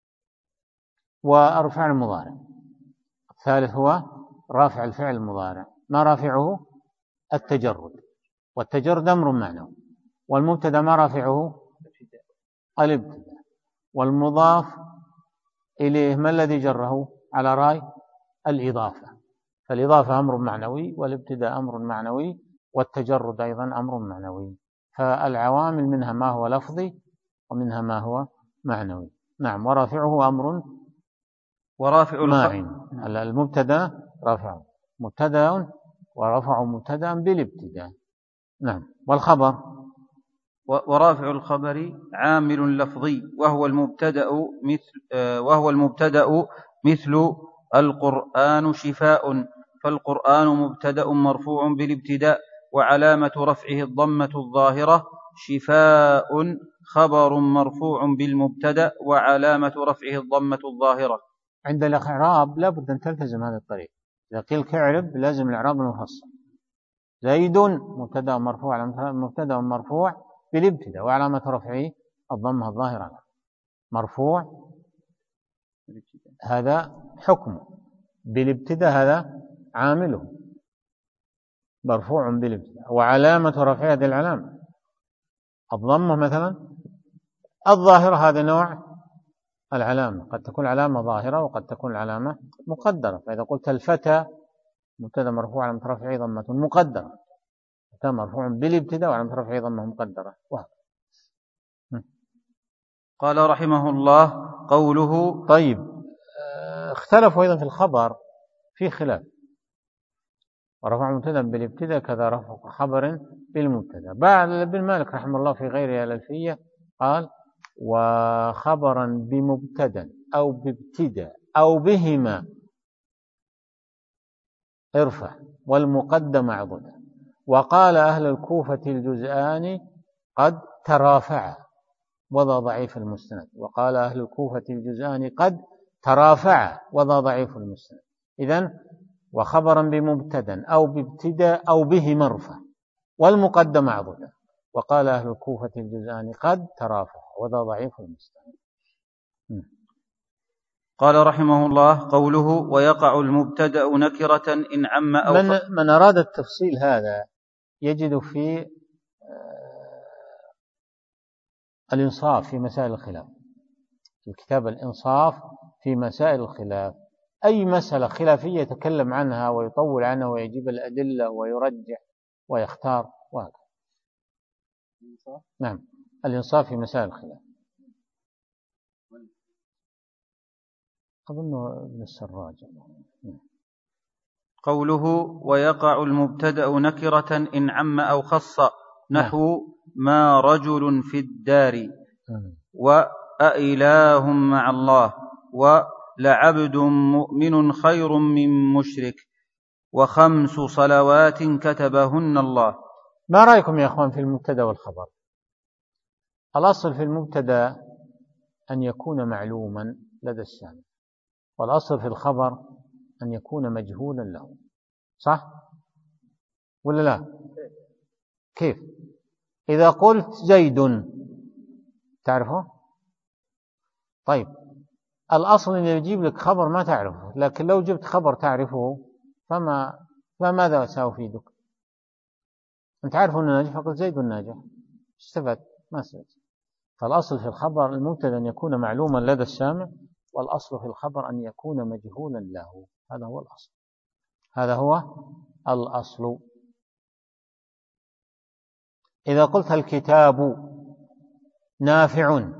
وأرفع المضارع الثالث هو رافع الفعل المضارع، ما رافعه؟ التجرد، والتجرد أمر معنوي. والمبتدأ ما رافعه؟ الابتداء. والمضاف إليه ما الذي جره على رأي؟ الإضافة. فالإضافة أمر معنوي، والابتداء أمر معنوي، والتجرد أيضا أمر معنوي. فالعوامل منها ما هو لفظي ومنها ما هو معنوي. نعم. ورافعه أمر ورافع المبتدا رافعه مبتدا، ورفع مبتدا بالابتداء. نعم. والخبر ورافع الخبر عامل لفظي وهو المبتدأ مثل القرآن شفاء، فالقرآن مبتدأ مرفوع بالابتداء وعلامة رفعه الضمة الظاهرة، شفاء خبر مرفوع بالمبتدأ وعلامة رفعه الضمة الظاهرة. عند الإعراب لابد أن تلتزم هذا الطريق. إذا قيل كعرب لازم الإعراب المفصل. زيد مبتدأ مرفوع بالابتداء وعلامة رفعه الضمة الظاهرة. مرفوع هذا حكمه، بالابتداء هذا عامله، مرفوع بالابتداء وعلامة رفعه هذه العلامة الضمة مثلا الظاهرة، هذا نوع العلامة، قد تكون علامة ظاهرة وقد تكون العلامة مقدرة. فإذا قلت الفتى مبتدأ مرفوع علامة رفعه ضمة مقدرة، فتى مرفوع بالابتداء وعلامة رفعه ضمة مقدرة. قال رحمه الله قوله. طيب، اختلفوا أيضا في الخبر، في خلاف، ورفع مبتدأ بالابتداء كذا رفع خبر بالمبتدأ. بعد ابن مالك رحمه الله في غير الألفية قال وخبرا بمبتدأ أو بابتداء أو بهما ارفع والمقدم عضدا. وقال أهل الكوفة الجزآن قد ترافع وضع ضعيف المستند. وقال أهل الكوفة الجزآن قد ترافع وضع ضعيف المستند. إذن وخبرا بمبتدا أو بابتداء أو به مرفع والمقدم عضدا. وقال أهل الكوفة الجزآن قد ترافع وذا ضعيف المستند. قال رحمه الله قوله ويقع المبتدأ نكرة إن عم أو من أراد التفصيل هذا يجد في الإنصاف في مسائل الخلاف، في كتاب الإنصاف في مسائل الخلاف. أي مسألة خلافية يتكلم عنها ويطول عنها ويجيب الأدلة ويرجح ويختار وهكذا. نعم، الإنصاف في مسائل الخلاف. أظن ابن السراج. قوله ويقع المبتدأ نكرة إن عم أو خص، نحو ما رجل في الدار، وأإله مع الله، ولعبد مؤمن خير من مشرك، وخمس صلوات كتبهن الله. ما رأيكم يا أخوان في المبتدأ والخبر؟ الأصل في المبتدأ أن يكون معلوما لدى السامع، والأصل في الخبر أن يكون مجهولا له، صح ولا لا؟ كيف؟ إذا قلت زيد تعرفه؟ طيب، الأصل أن يجيب لك خبر ما تعرفه، لكن لو جبت خبر تعرفه فماذا سأفيدك؟ أنت عارف أنه ناجح فقلت زيد ناجح، استفدت؟ ما استفدت. فالأصل في الخبر المبتدأ أن يكون معلوما لدى السامع، والأصل في الخبر أن يكون مجهولا له. هذا هو الأصل، هذا هو الأصل. إذا قلت الكتاب نافع،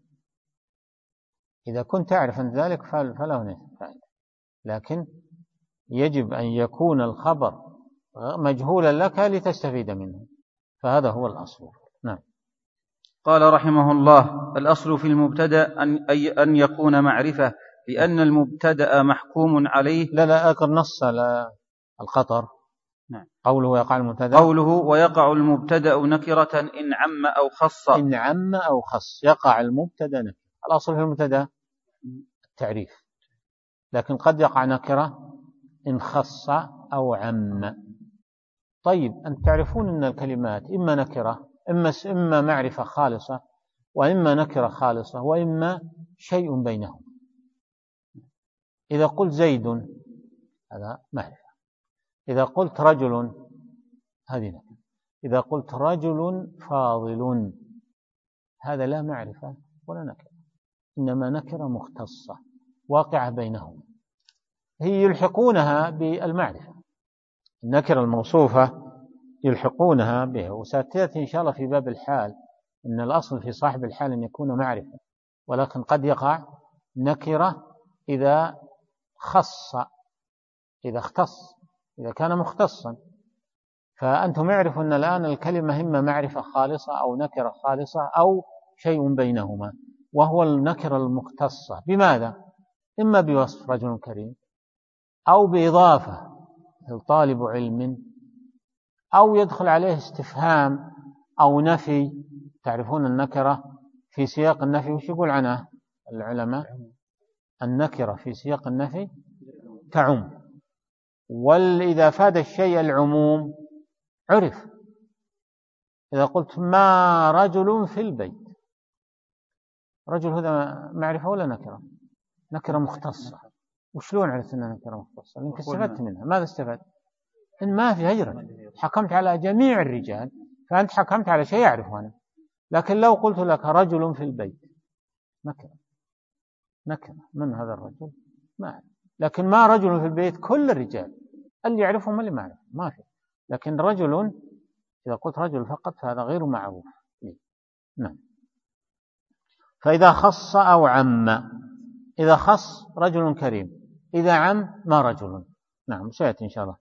إذا كنت تعرف أن ذلك فله فائدة، لكن يجب أن يكون الخبر مجهولا لك لتستفيد منه، فهذا هو الأصل. نعم. قال رحمه الله الأصل في المبتدأ أن يكون معرفة، لأن المبتدأ محكوم عليه. لا أقر نص القطر. نعم. قوله ويقع المبتدأ، قوله ويقع المبتدأ نكرة إن عم أو خص. إن عم أو خص يقع المبتدأ نكرة. الأصل في المبتدأ التعريف، لكن قد يقع نكرة إن خص أو عم. طيب، أنتم تعرفون أن الكلمات إما نكرة إما معرفة خالصة، وإما نكرة خالصة، وإما شيء بينهم. إذا قلت زيد هذا معرفة، إذا قلت رجل هذه نكرة، إذا قلت رجل فاضل هذا لا معرفة ولا نكرة، إنما نكرة مختصة واقعة بينهم، هي يلحقونها بالمعرفة. النكرة الموصوفة يلحقونها بها، وستأتي إن شاء الله في باب الحال أن الأصل في صاحب الحال أن يكون معرفة، ولكن قد يقع نكرة إذا خص، إذا اختص، إذا كان مختصا. فأنتم اعرفوا أن الآن الكلمة إما معرفة خالصة أو نكرة خالصة أو شيء بينهما، وهو النكرة المختصة. بماذا؟ إما بوصف رجل كريم، أو بإضافة طالب علم، أو يدخل عليه استفهام أو نفي. تعرفون النكرة في سياق النفي وش يقول عنها العلماء؟ النكرة في سياق النفي تعم، وإذا فاد الشيء العموم عرف. إذا قلت ما رجل في البيت، رجل هذا معرفة ولا نكرة؟ نكرة مختصة. وشلون عرفت أنها نكرة مختصة؟ لأنك استفدت منها. ماذا استفدت؟ إن ما في هجرة، حكمت على جميع الرجال، فأنت حكمت على شيء يعرفه أنا. لكن لو قلت لك رجل في البيت، نكرة من هذا الرجل؟ ما أعرف. لكن ما رجل في البيت كل الرجال، اللي يعرفهم اللي ما يعرف ما في. لكن رجل، إذا قلت رجل فقط فهذا غير معروف. نعم. فإذا خص أو عم، إذا خص رجل كريم، إذا عم ما رجل. نعم سيأتي إن شاء الله.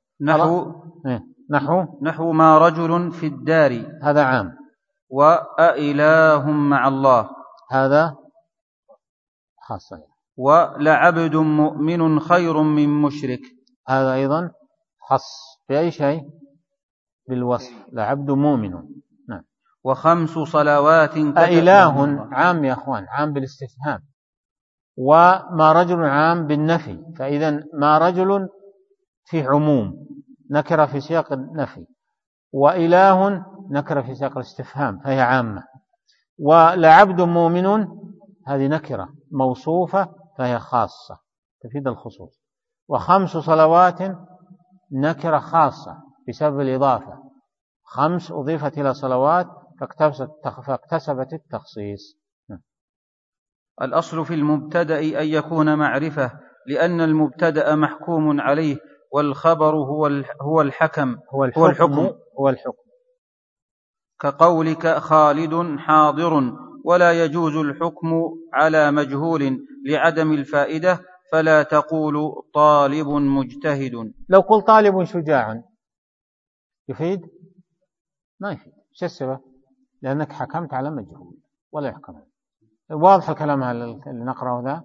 نحو ما رجل في الدار، هذا عام. وأإله مع الله، هذا خاصة. ولعبد مؤمن خير من مشرك، هذا أيضا خص بأي شيء؟ بالوصف، لعبد مؤمن. نعم. وخمس صلوات أإله عام يا أخوان، عام بالاستفهام، وما رجل عام بالنفي. فإذا ما رجل في عموم نكرة في سياق النفي، وإله نكرة في سياق الاستفهام فهي عامة، ولعبد مؤمن هذه نكرة موصوفة فهي خاصة تفيد الخصوص. وخمس صلوات نكرة خاصة بسبب الإضافة، 5 أضيفت إلى صلوات فاكتسبت التخصيص. الأصل في المبتدأ أن يكون معرفة، لأن المبتدأ محكوم عليه، والخبر هو الحكم هو الحكم. كقولك خالد حاضر، ولا يجوز الحكم على مجهول لعدم الفائدة، فلا تقول طالب مجتهد. لو قل طالب شجاع يفيد؟ ما يفيد. شو السبب؟ لأنك حكمت على مجهول ولا يحكم. واضح الكلام اللي نقرأه ذا؟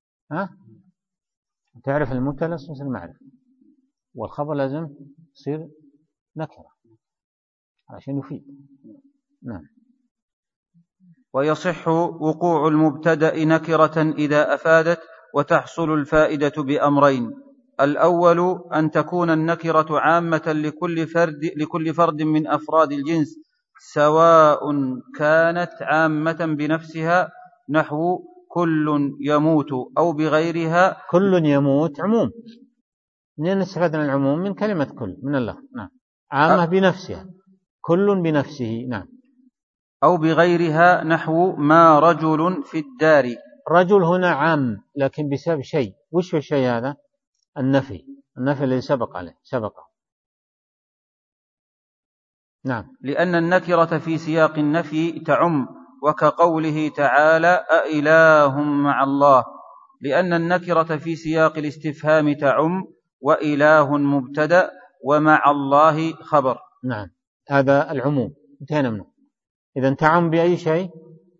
تعرف المبتدأ يصير معرفة، والخبر لازم يصير نكرة عشان يفيد. نعم. ويصح وقوع المبتدأ نكرة إذا أفادت، وتحصل الفائدة بأمرين: الأول أن تكون النكرة عامة لكل فرد من أفراد الجنس، سواء كانت عامة بنفسها نحو كل يموت، أو بغيرها. كل يموت عموم، منين استفدنا العموم؟ من كلمة كل، من اللفظ. نعم. عامة بنفسها، كل بنفسه. نعم. أو بغيرها نحو ما رجل في الدار. رجل هنا عام لكن بسبب شيء. وش هو الشيء هذا؟ النفي الذي سبق عليه سبقه. نعم. لأن النكرة في سياق النفي تعم، وكقوله تعالى أإله مع الله، لأن النكرة في سياق الاستفهام تعم، وإله مبتدأ ومع الله خبر. نعم. هذا العموم انتهينا منه. إذن تعم بأي شيء؟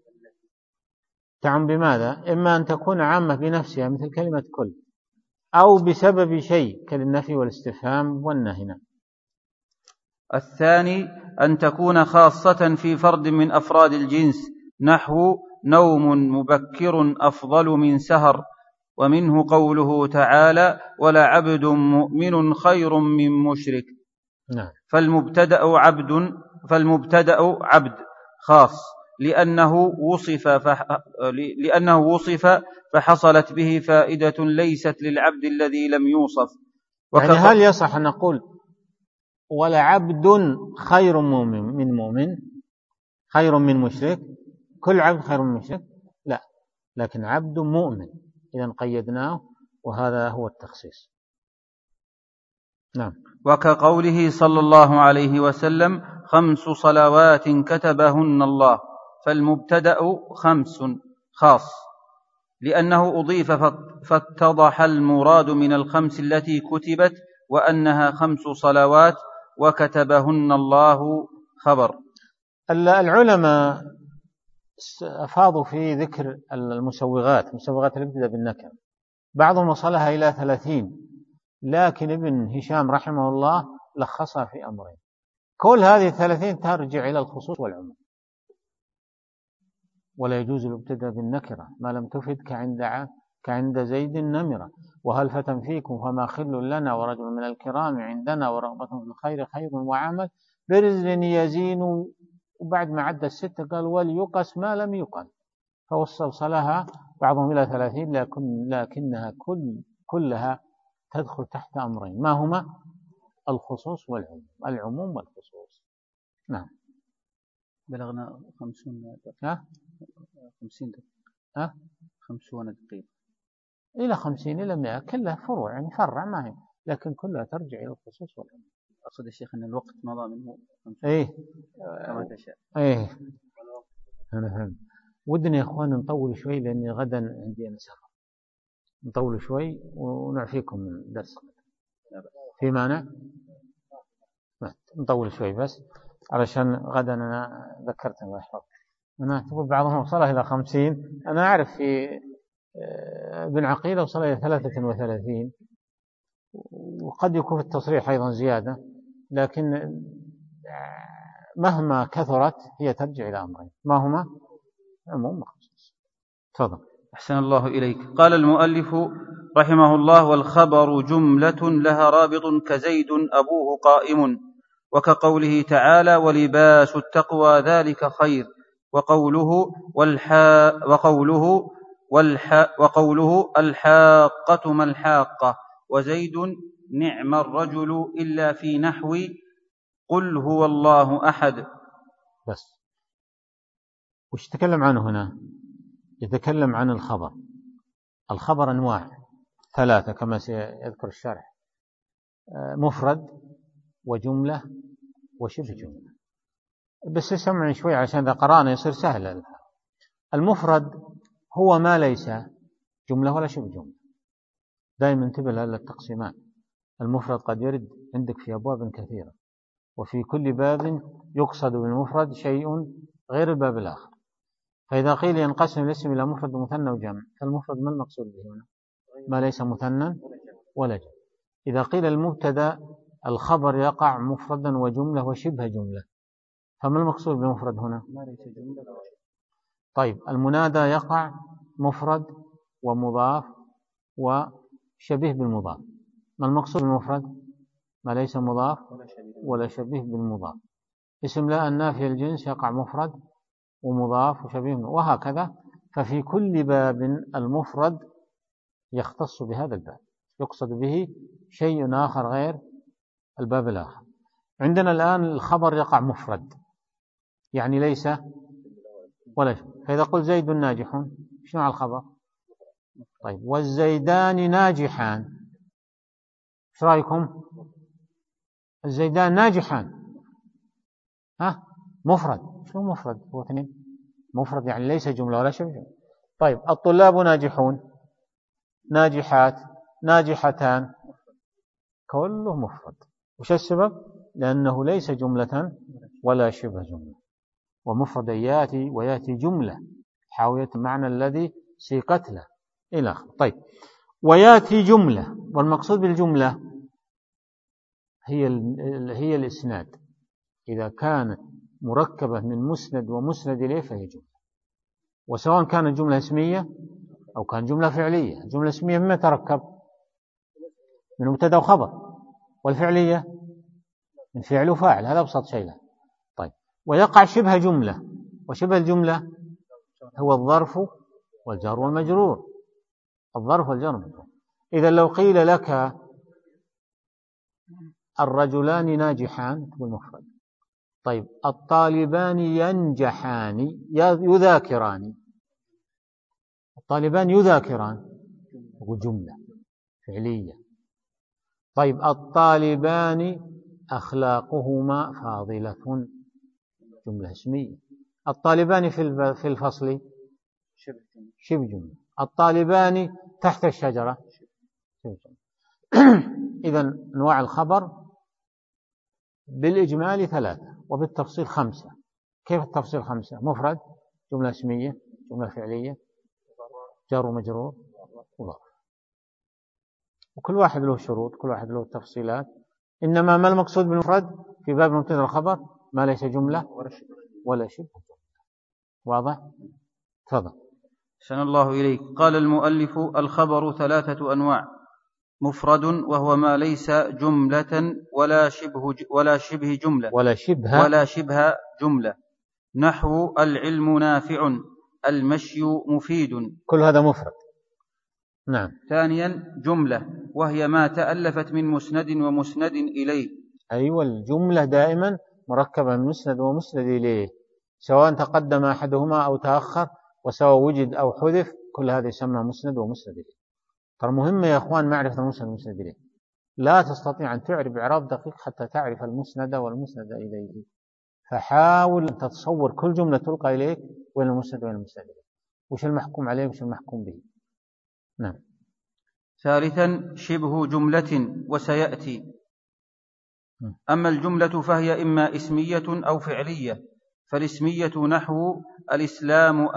تعم بماذا؟ إما أن تكون عامة بنفسها مثل كلمة كل، أو بسبب شيء كالنفي والاستفهام والنهي. الثاني أن تكون خاصة في فرد من أفراد الجنس، نحو نوم مبكر أفضل من سهر، ومنه قوله تعالى ولعبد مؤمن خير من مشرك. نعم. فالمبتدأ عبد خاص لأنه وصف فحصلت به فائدة ليست للعبد الذي لم يوصف. يعني هل يصح أن نقول ولعبد خير من مؤمن خير من مشرك؟ كل عبد خير من مشرك؟ لا، لكن عبد مؤمن إذا قيدناه، وهذا هو التخصيص. نعم. وكقوله صلى الله عليه وسلم 5 صلوات كتبهن الله، فالمبتدأ 5 خاص لأنه أضيف فاتضح المراد من الخمس التي كتبت وأنها 5 صلوات وكتبهن الله خبر. العلماء أفاضوا في ذكر المسوغات، مسوغات الابتداء بالنكر، بعضهم وصلها إلى 30، لكن ابن هشام رحمه الله لخصها في أمرين. كل هذه 30 ترجع إلى الخصوص والعموم، ولا يجوز الابتداء بالنكرة ما لم تفد كعند زيد نمرة، وهل فتن فيكم فما خل لنا ورجل من الكرام عندنا ورغبة في الخير خير وعمل برزل يزين، وبعد ما عد 6 قال وليقس ما لم يقل، فوصلها بعضهم إلى 30، لكنها كلها تدخل تحت أمرين، ما هما؟ الخصوص والعموم، العموم والخصوص. نعم. بلغنا 50 دقيقة. 50 دقيقة إلى 50 إلى 100 كلها فروع، يعني فرع ما هي، لكن كلها ترجع إلى الخصوص والعموم. أقصد يا شيخ أن الوقت مضى منه 50 إيه كما تشاء. إيه أنا فهمت. ودنا يا إخوان نطول شوي لأني غدا عندي أنا سفر، نطول شوي ونعفيكم من الدرس. في مانع؟ نطول شوي بس علشان غدا أنا ذكرت الله يحفظك، أنا تقول بعضهم وصلها إلى 50، أنا أعرف في ابن عقيل وصل إلى 33، وقد يكون في التصريح أيضا زيادة، لكن مهما كثرت هي ترجع إلى أمرين، ما هما؟ عموم وخصوص. تفضل. أحسن الله إليك. قال المؤلف رحمه الله: والخبر جملة لها رابط كزيد أبوه قائم، وكقوله تعالى: ولباس التقوى ذلك خير، وقوله الحاقة ما الحاقة، وزيد نعم الرجل إلا في نحو قل هو الله أحد. بس وش يتكلم عنه هنا؟ يتكلم عن الخبر. الخبر أنواع 3 كما سيذكر الشارح: مفرد وجملة وشبه جملة. بس اسمعني شوي عشان إذا قرأنا يصير سهل. المفرد هو ما ليس جملة ولا شبه جملة، دائما انتبه لهذه التقسيمات. المفرد قد يرد عندك في أبواب كثيرة، وفي كل باب يقصد بالمفرد شيء غير الباب الآخر، فإذا قيل ينقسم الاسم إلى مفرد ومثنى وجمع، فالمفرد ما المقصود به هنا؟ ما ليس مثنى ولا جمع. إذا قيل المبتدأ الخبر يقع مفردا وجملة وشبه جملة، فما المقصود بالمفرد هنا؟ طيب المنادى يقع مفرد ومضاف وشبيه بالمضاف، ما المقصود بالمفرد؟ ما ليس مضاف ولا شبيه بالمضاف. اسم لا النافي الجنس يقع مفرد ومضاف وشبيه، وهكذا. ففي كل باب المفرد يختص بهذا الباب، يقصد به شيء آخر غير الباب الآخر. عندنا الآن الخبر يقع مفرد، يعني ليس ولا شيء، فإذا قل زيد ناجح شنو على الخبر؟ طيب والزيدان ناجحان، ايش رأيكم؟ الزيدان ناجحان مفرد. شنو مفرد؟ هو 2 مفرد، يعني ليس جملة ولا شيء. طيب الطلاب ناجحون، ناجحات، ناجحتان، كله مفرد. وش السبب؟ لأنه ليس جملة ولا شبه جملة، ومفرد ويأتي جملة حاوية المعنى الذي سيقت له إلى آخره. طيب ويأتي جملة، والمقصود بالجملة هي الإسناد، إذا كانت مركبة من مسند ومسند إليه فهي جملة، وسواء كانت جملة اسمية أو كان جملة فعلية. الجملة الاسمية مما تركب من مبتدأ وخبر، والفعلية من فعل وفاعل، هذا أبسط شيء له. طيب ويقع شبه جملة، وشبه الجملة هو الظرف والجار والمجرور، الظرف والجار والمجرور. إذا لو قيل لك الرجلان ناجحان تقول مفرد. طيب الطالبان ينجحان يذاكران، الطالبان يذاكران تقول جملة فعلية. طيب الطالبان أخلاقهما فاضلة، جملة اسمية. الطالبان في الفصل شبه جملة. الطالبان تحت الشجرة. إذن أنواع الخبر بالإجمال 3 وبالتفصيل 5. كيف التفصيل 5؟ مفرد، جملة اسمية، جملة فعلية، جار ومجرور، مضاف. وكل واحد له شروط، كل واحد له تفصيلات. إنما ما المقصود بالمفرد في باب المبتدأ والخبر؟ ما ليس جملة ولا شبه جملة. واضح؟ تفضل. أحسن الله إليك. قال المؤلف: الخبر 3 أنواع: مفرد وهو ما ليس جملة ولا شبه جملة، نحو العلم نافع، المشي مفيد. كل هذا مفرد. نعم. ثانيا جملة، وهي ما تألفت من مسند ومسند إليه. أيوة، الجملة دائما مركبة من مسند ومسند إليه، سواء تقدم أحدهما أو تأخر، وسواء وجد أو حذف، كل هذا يسمى مسند ومسند إليه. ترى مهمة يا أخوان معرفة المسند والمسند إليه. لا تستطيع أن تعرف إعراب دقيق حتى تعرف المسند والمسند إليه. فحاول أن تتصور كل جملة تلقى إليك وين المسند وين المسند إليه، وش المحكوم عليه وش المحكوم به. نعم. ثالثا شبه جملة، وسيأتي. أما الجملة فهي إما اسمية أو فعلية. فالاسمية نحو الإسلام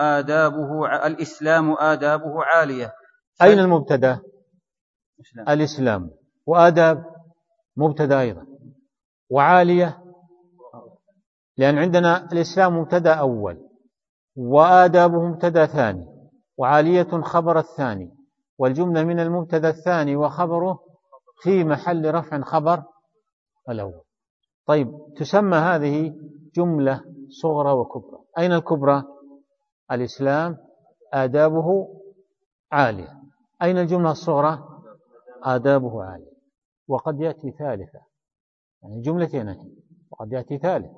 آدابه عالية. أين المبتدأ؟ الإسلام، وآداب مبتدأ أيضا، وعالية، لأن عندنا الإسلام مبتدأ أول، وآدابه مبتدأ ثاني، وعالية خبر الثاني، والجملة من المبتدأ الثاني وخبره في محل رفع خبر الأول. طيب، تسمى هذه جملة صغرى وكبرى. أين الكبرى؟ الإسلام آدابه عالية. أين الجملة الصغرى؟ آدابه عالية. وقد يأتي ثالثة، يعني جملتين، وقد يأتي ثالث.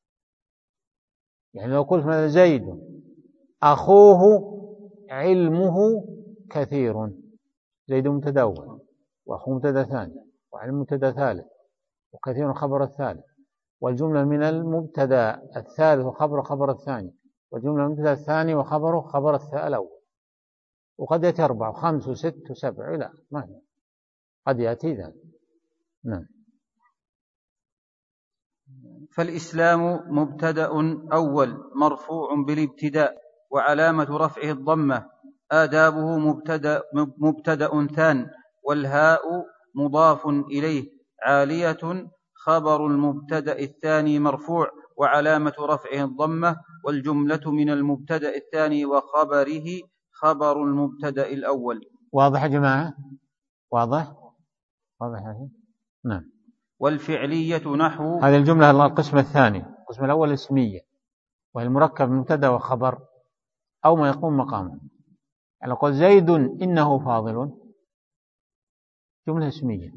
يعني لو قلت مثلا زيد أخوه علمه كثير، زيد مبتدأ أول، وأخوه مبتدأ ثاني، وعلم مبتدأ ثالث، وكثير خبر الثالث، والجملة من المبتدأ الثالث وخبره خبر الثاني، والجملة من المبتدأ الثاني وخبره خبر الأول. وقد يأتي 4 و5 و6 و7 لا ما هي، قد يأتي ذلك. نعم. فالإسلام مبتدأ أول مرفوع بالابتداء، وعلامة رفعه الضمة. آدابه مبتدأ ثان، والهاء مضاف إليه. عالية خبر المبتدأ الثاني مرفوع، وعلامة رفعه الضمة. والجملة من المبتدأ الثاني وخبره خبر المبتدأ الأول. واضح يا جماعة؟ واضح هذه؟ نعم. والفعلية نحو، هذه الجملة القسم الثاني. القسم الأول اسمية، وهي المركب من مبتدأ وخبر أو ما يقوم مقامه. يعني قل زيد إنه فاضل، جملة اسمية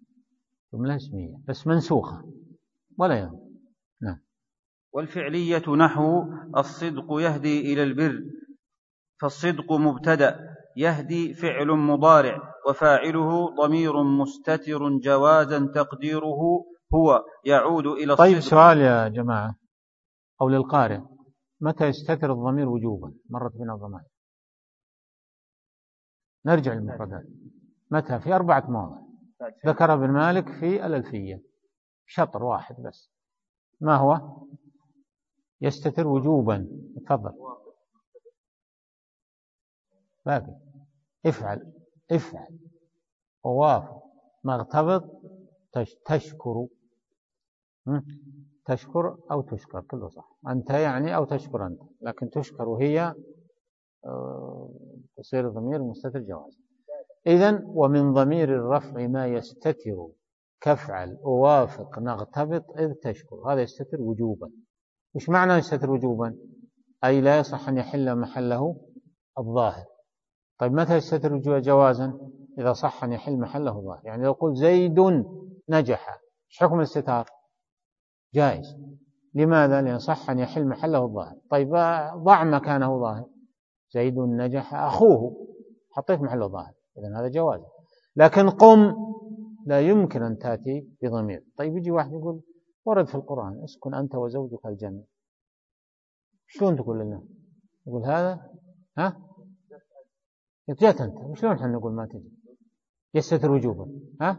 بس منسوخة ولا يهم. نعم. والفعلية نحو الصدق يهدي إلى البر. فالصدق مبتدأ، يهدي فعل مضارع، وفاعله ضمير مستتر جوازا تقديره هو، يعود إلى الصدق. طيب، سؤال يا جماعة أو للقارئ: متى يستتر الضمير وجوبا؟ مرت بنا الضمائر. نرجع للمفردات. متى؟ في 4 مواضع ذكر ابن مالك في الألفية، شطر واحد بس. ما هو؟ يستتر وجوبا. تفضل. باقي افعل ووافق مغتبط تشكر أو تشكر، كله صح. أنت يعني أو تشكر أنت، لكن تشكر وهي تصير ضمير مستتر جواز. إذن ومن ضمير الرفع ما يستتر كفعل أوافق نغتبط إذ تشكر، هذا يستتر وجوبا. وش معنى يستتر وجوبا؟ أي لا يصح أن يحل محله الظاهر. طيب متى يستتر جوازا؟ إذا صح أن يحل محله الظاهر. يعني لو قلت زيد نجح، ايش حكم الاستتار؟ جائز. لماذا؟ لأن صح أن يحل محله الظاهر. طيب ضع مكانه ظاهر، زيد نجح أخوه، حطيت محله ظاهر، إذن هذا جواز. لكن قم لا يمكن أن تأتي بضمير. طيب يجي واحد يقول ورد في القرآن اسكن أنت وزوجك الجنة، شلون تقول لنا؟ يقول هذا جاءت أنت، شلون احنا نقول ما تجي؟ يستتر وجوبا. ها؟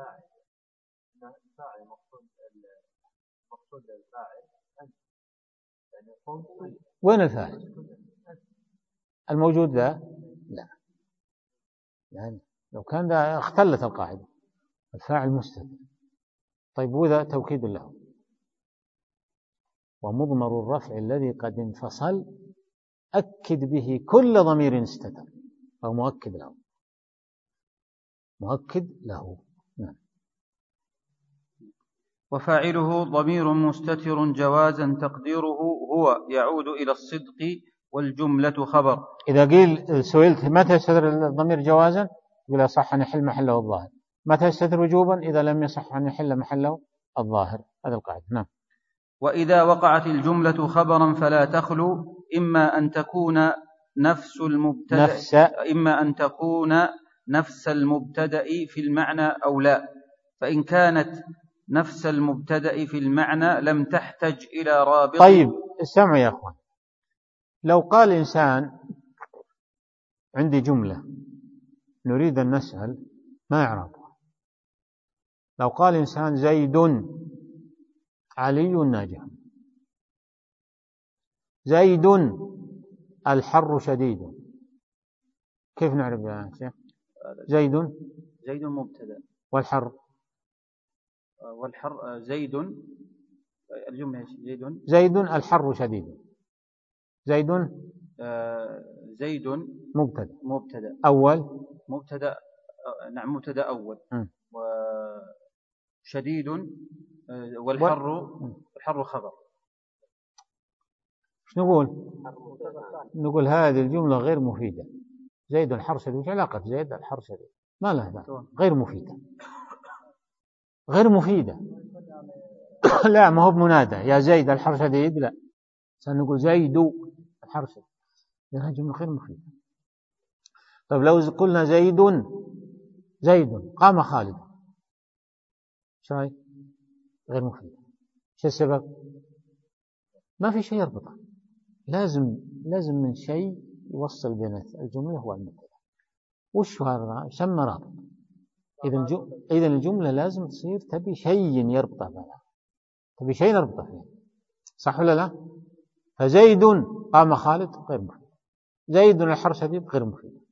وين الفاعل؟ الموجود ذا؟ لا، يعني لو كان ذا اختلت القاعدة. الفاعل مستتر. طيب وذا توكيد له. ومضمر الرفع الذي قد انفصل أكد به كل ضمير استتر، أو مؤكد له. مؤكد له. نعم. وفاعله ضمير مستتر جوازا تقديره هو يعود إلى الصدق والجملة خبر. إذا قيل سئلت متى يستتر الضمير جوازا، يقول صح أن يحل محله الظاهر. متى يستتر وجوبا؟ إذا لم يصح أن يحل محله الظاهر. هذا القاعدة. نعم. وإذا وقعت الجملة خبرا فلا تخلو إما أن تكون نفس المبتدأ في المعنى أو لا. فإن كانت نفس المبتدأ في المعنى لم تحتج إلى رابط. طيب استمعوا يا أخوان، لو قال إنسان عندي جملة نريد أن نسأل ما إعرابها. لو قال إنسان زيد علي ناجح، زيد الحر شديد، كيف نعرف يا شيخ؟ زيد مبتدأ والحر زيد، الجملة زيد الحر شديد. زيد مبتدأ أول. نعم مبتدأ أول. وشديد والحر خبر. ايش نقول هذه الجملة غير مفيدة. زيد الحر شديد، وش علاقة زيد الحر شديد؟ ما له داعي، غير مفيدة. لا، ما هو بمنادى يا زيد الحر شديد، لا، سنقول زيد الحر شديد، لأنها جملة غير مفيدة. طيب لو قلنا زيد قام خالد، شاي غير مفيدة. شو السبب؟ ما في شيء يربطه. لازم من شيء يوصل بين الجملة هو المبتدأ. وش هذا؟ يسمى رابط. إذا الجملة لازم تصير تبي شيء يربطه بها، تبي شيء نربطه فيه، صح ولا لا؟ فزيد قام خالد غير مفيد، زيد الحر شديد غير مفيد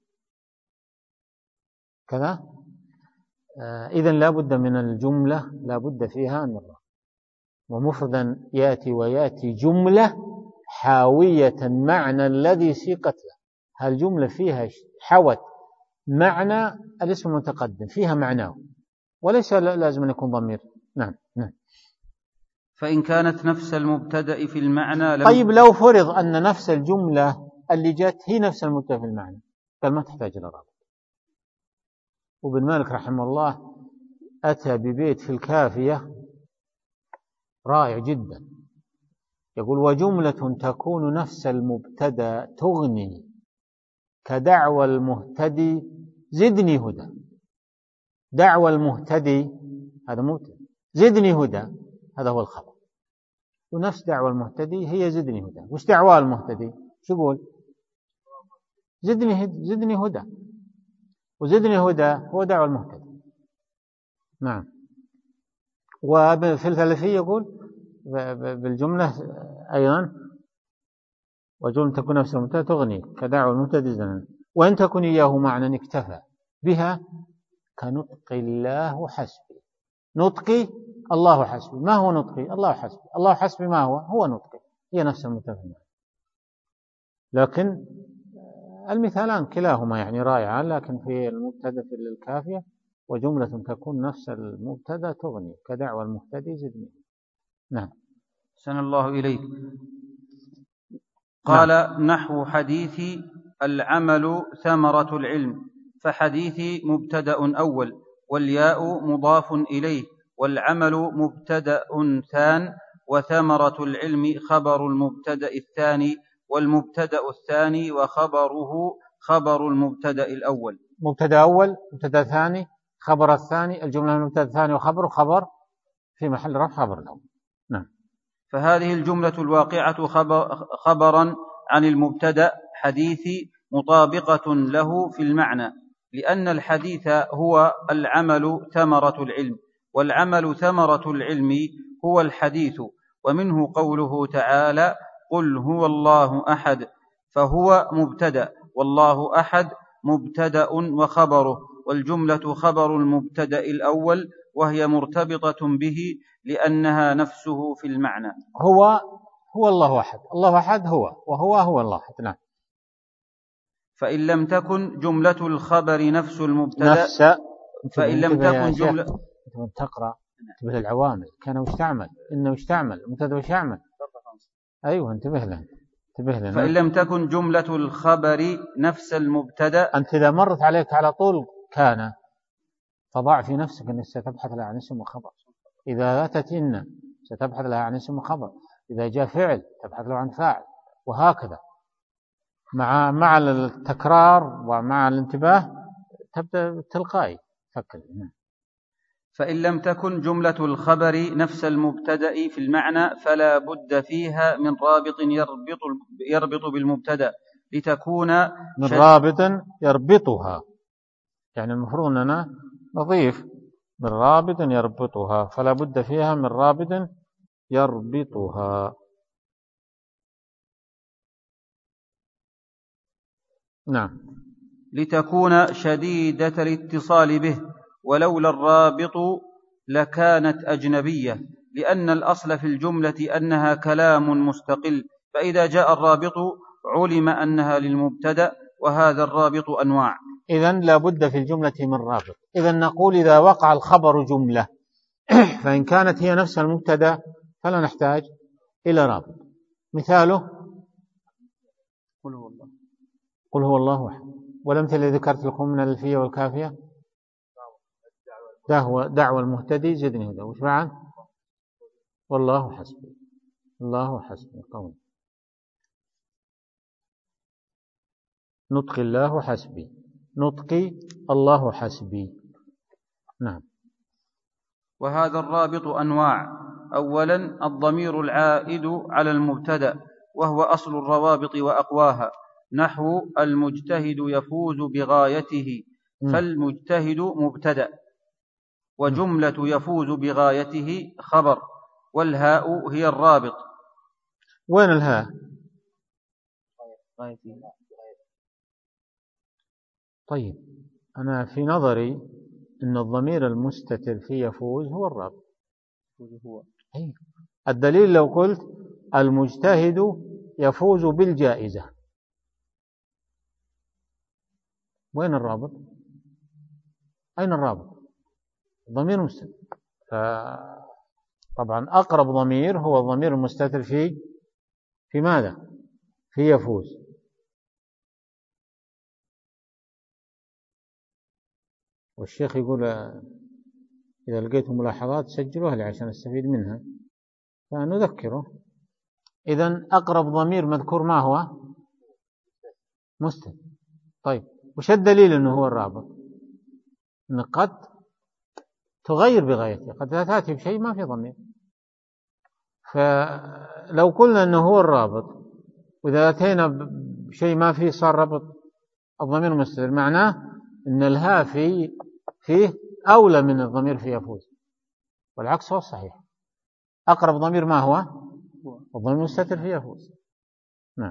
كذا. إذا لابد من الجملة، لابد فيها من الرابط. ومفردا ويأتي جملة حاوية معنى الذي سيقت له. هالجملة فيها حوت معنى الاسم المتقدم، فيها معناه، وليس لازم أن يكون ضمير. نعم. فإن كانت نفس المبتدأ في المعنى طيب لو فرض أن نفس الجملة اللي جاءت هي نفس المبتدأ في المعنى، قال ما تحتاج إلى رابط. وابن مالك رحمه الله أتى ببيت في الكافية رائع جدا، يقول وجملة تكون نفس المبتدأ تغني كدعوى المهتدي زدني هدى. دعوى المهتدي هذا مبتدأ، زدني هدى هذا هو الخبر. ونفس دعوى المهتدي هي زدني هدى. وش دعوى المهتدي؟ شو يقول؟ زدني هدى، وزدني هدى هو دعوى المهتدي. نعم. وفي الثلاثية يقول بالجملة أيضا وجملة تكون نفس المبتدأ تغني كدعوى المهتدي زدني، وإن تكن إياه معنى اكتفى بها كنطق الله حسبي. نطقي الله حسبي. ما هو نطقي؟ الله حسبي. الله حسبي ما هو نطقي، هي نفس المتفق. لكن المثالان كلاهما يعني رائعان، لكن في المبتدأ في الكافية وجملة تكون نفس المبتدأ تغني كدعوى المهتدي زدني. نعم. سن الله إليك. قال نعم. نحو حديث العمل ثمرة العلم، فحديث مبتدأ أول والياء مضاف إليه، والعمل مبتدأ ثان، وثمرة العلم خبر المبتدأ الثاني، والمبتدأ الثاني وخبره خبر المبتدأ الأول. مبتدأ أول، مبتدأ ثاني، خبر الثاني. الجملة المبتدأ الثاني وخبره خبر في محل رفع خبر الأول. نعم. فهذه الجملة الواقعة خبرا عن المبتدأ حديث مطابقة له في المعنى، لأن الحديث هو العمل ثمرة العلم، والعمل ثمرة العلم هو الحديث. ومنه قوله تعالى: قل هو الله أحد، فهو مبتدأ، والله أحد مبتدأ وخبره، والجملة خبر المبتدأ الأول، وهي مرتبطة به لأنها نفسه في المعنى. هو الله أحد، الله أحد هو الله أحد. نعم. فإن لم تكن جملة الخبر نفس المبتدأ، فإن لم تكن جملة تقرأ انتبه للعوامل، كان وش تعمل، إنه وش تعمل، مبتدأ وش يعمل. أيوه انتبه له. فإن لم تكن جملة الخبر نفس المبتدأ، أنت إذا مرت عليك على طول كان، فضع في نفسك أنك ستبحث لها عن اسم وخبر. إذا أتت إن ستبحث لها عن اسم وخبر، إذا جاء فعل تبحث له عن فاعل، وهكذا مع التكرار ومع الانتباه تبدأ تلقائي فكر. فإن لم تكن جملة الخبر نفس المبتدأ في المعنى فلا بد فيها من رابط يربط بالمبتدأ لتكون من رابط يربطها، يعني المفروض أننا نضيف من رابط يربطها، فلا بد فيها من رابط يربطها. نعم. لتكون شديدة الاتصال به، ولولا الرابط لكانت أجنبية، لأن الأصل في الجملة أنها كلام مستقل، فإذا جاء الرابط علم أنها للمبتدأ، وهذا الرابط أنواع. إذن لا بد في الجملة من رابط. إذن نقول إذا وقع الخبر جملة فإن كانت هي نفس المبتدأ فلا نحتاج إلى رابط. مثاله قل هو الله أحد. والأمثلة اللي ذكرت لكم من الألفية والكافية: دعوة المهتدي زدني هدى، وش بعد؟ والله حسبي، الله حسبي قول، نطقي الله حسبي، نطقي الله حسبي. نعم. وهذا الرابط أنواع. أولا الضمير العائد على المبتدأ، وهو أصل الروابط وأقواها، نحو المجتهد يفوز بغايته، فالمجتهد مبتدأ، وجملة يفوز بغايته خبر، والهاء هي الرابط. وين الهاء؟ طيب أنا في نظري أن الضمير المستتر في يفوز هو الرابط. الدليل لو قلت المجتهد يفوز بالجائزة، وين الرابط؟ أين الرابط؟ ضمير مستتر. طبعا أقرب ضمير هو الضمير المستتر في ماذا؟ في يفوز. والشيخ يقول إذا لقيتم ملاحظات سجلوها لي عشان استفيد منها فنذكره. إذن أقرب ضمير مذكور ما هو؟ مستتر. طيب وش الدليل أنه هو الرابط؟ أنه قد تغير بغايته، قد تأتي بشيء ما في ضمير. فلو قلنا أنه هو الرابط وإذا أتينا بشيء ما فيه صار ربط الضمير المستتر، معناه أن الهاء فيه أولى من الضمير في يفوز، والعكس هو الصحيح. أقرب ضمير ما هو؟ الضمير المستتر في يفوز. نعم.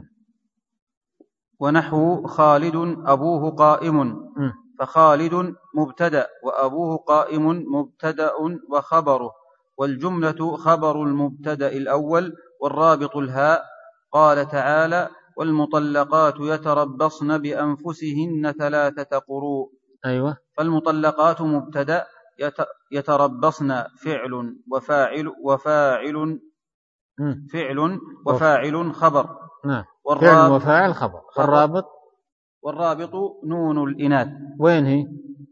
ونحو خالد أبوه قائم، فخالد مبتدأ وأبوه قائم مبتدأ وخبره، والجملة خبر المبتدأ الأول، والرابط الهاء. قال تعالى: والمطلقات يتربصن بأنفسهن 3 قروء. أيوة. فالمطلقات مبتدأ، يتربصن فعل وفاعل خبر. نعم. فعل وفاعل خبر. والرابط نون الإناث. وين هي؟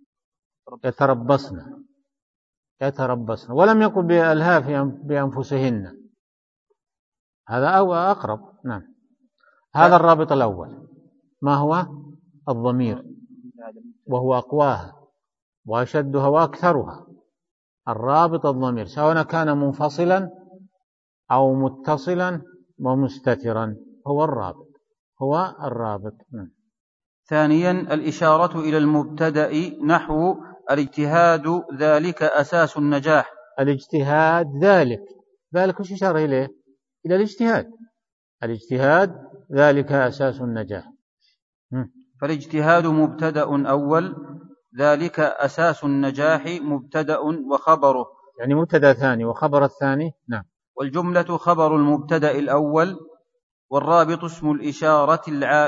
يتربصن، ولم يقل بالهاء بأنفسهن، هذا أقرب. نعم. هذا الرابط الأول. ما هو؟ الضمير، وهو أقواها وأشدها وأكثرها. الرابط الضمير سواء كان منفصلا أو متصلا ومستترا هو الرابط. نعم. ثانيا الإشارة إلى المبتدأ نحو الاجتهاد ذلك أساس النجاح. الاجتهاد ذلك وش إشارة إليه؟ إلى الاجتهاد. الاجتهاد ذلك أساس النجاح. فالاجتهاد مبتدأ أول، ذلك أساس النجاح مبتدأ وخبره، يعني مبتدأ ثاني وخبر الثاني. نعم. والجملة خبر المبتدأ الأول، والرابط اسم الإشارة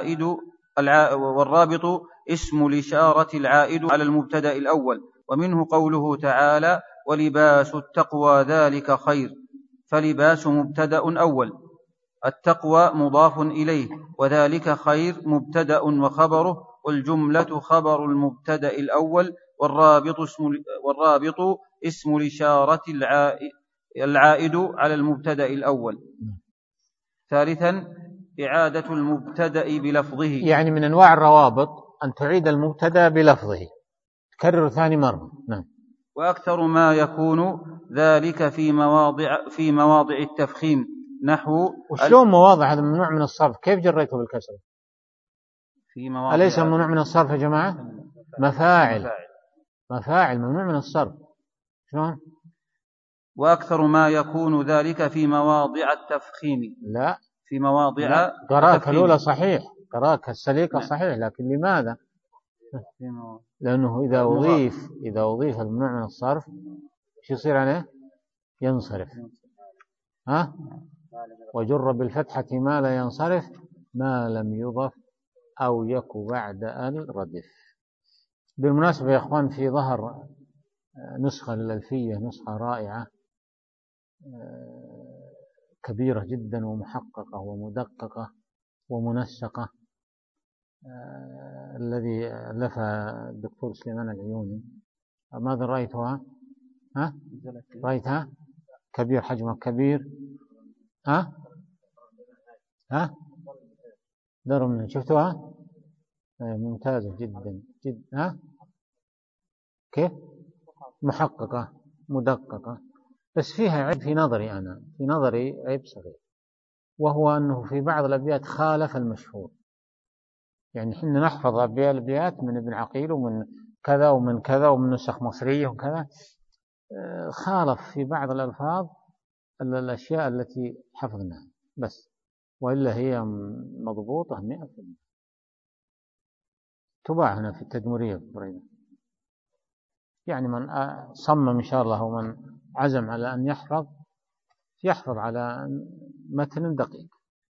العائد على المبتدأ الأول. ومنه قوله تعالى: ولباس التقوى ذلك خير، فلباس مبتدأ أول، التقوى مضاف إليه، وذلك خير مبتدأ وخبره، والجملة خبر المبتدأ الأول، والرابط اسم الإشارة العائد على المبتدأ الأول. ثالثا إعادة المبتدأ بلفظه، يعني من أنواع الروابط أن تعيد المبتدأ بلفظه، تكرر ثاني مرة. نعم. وأكثر ما يكون ذلك في مواضع التفخيم نحو. وشلون مواضع؟ هذا ممنوع من الصرف، كيف جريته بالكسر؟ في مواضع أليس ممنوع من الصرف يا جماعة؟ مفاعل ممنوع من الصرف. شلون؟ وأكثر ما يكون ذلك في مواضع التفخيم. لا، في مواضع قراءة الأولى صحيح، قراءة السليقة صحيح، لكن لماذا؟ لأنه إذا أضيف الممنوع من الصرف شو يصير عليه؟ ينصرف. وجر بالفتحة ما لا ينصرف ما لم يضف أو يك بعد الردف. بالمناسبة يا أخوان، في ظهر نسخة للألفية، نسخة رائعة كبيرة جدا ومحققة ومدققة ومنسقة، الذي ألفها الدكتور سليمان العيوني. ماذا رأيتها؟ رأيتها؟ كبير، حجمه كبير. درم، شفتوها؟ ممتازة جدا جدا. كيف؟ محققة مدققة، بس فيها عيب في نظري عيب صغير، وهو أنه في بعض الأبيات خالف المشهور. يعني حنا نحفظ الأبيات من ابن عقيل ومن كذا ومن كذا ومن نسخ مصرية وكذا، خالف في بعض الألفاظ الأشياء التي حفظناها بس، وإلا هي مضبوطة 100%. تباع هنا في التدمرية في بريدة. يعني من صمم إن شاء الله ومن عزم على أن يحفظ على متن دقيق.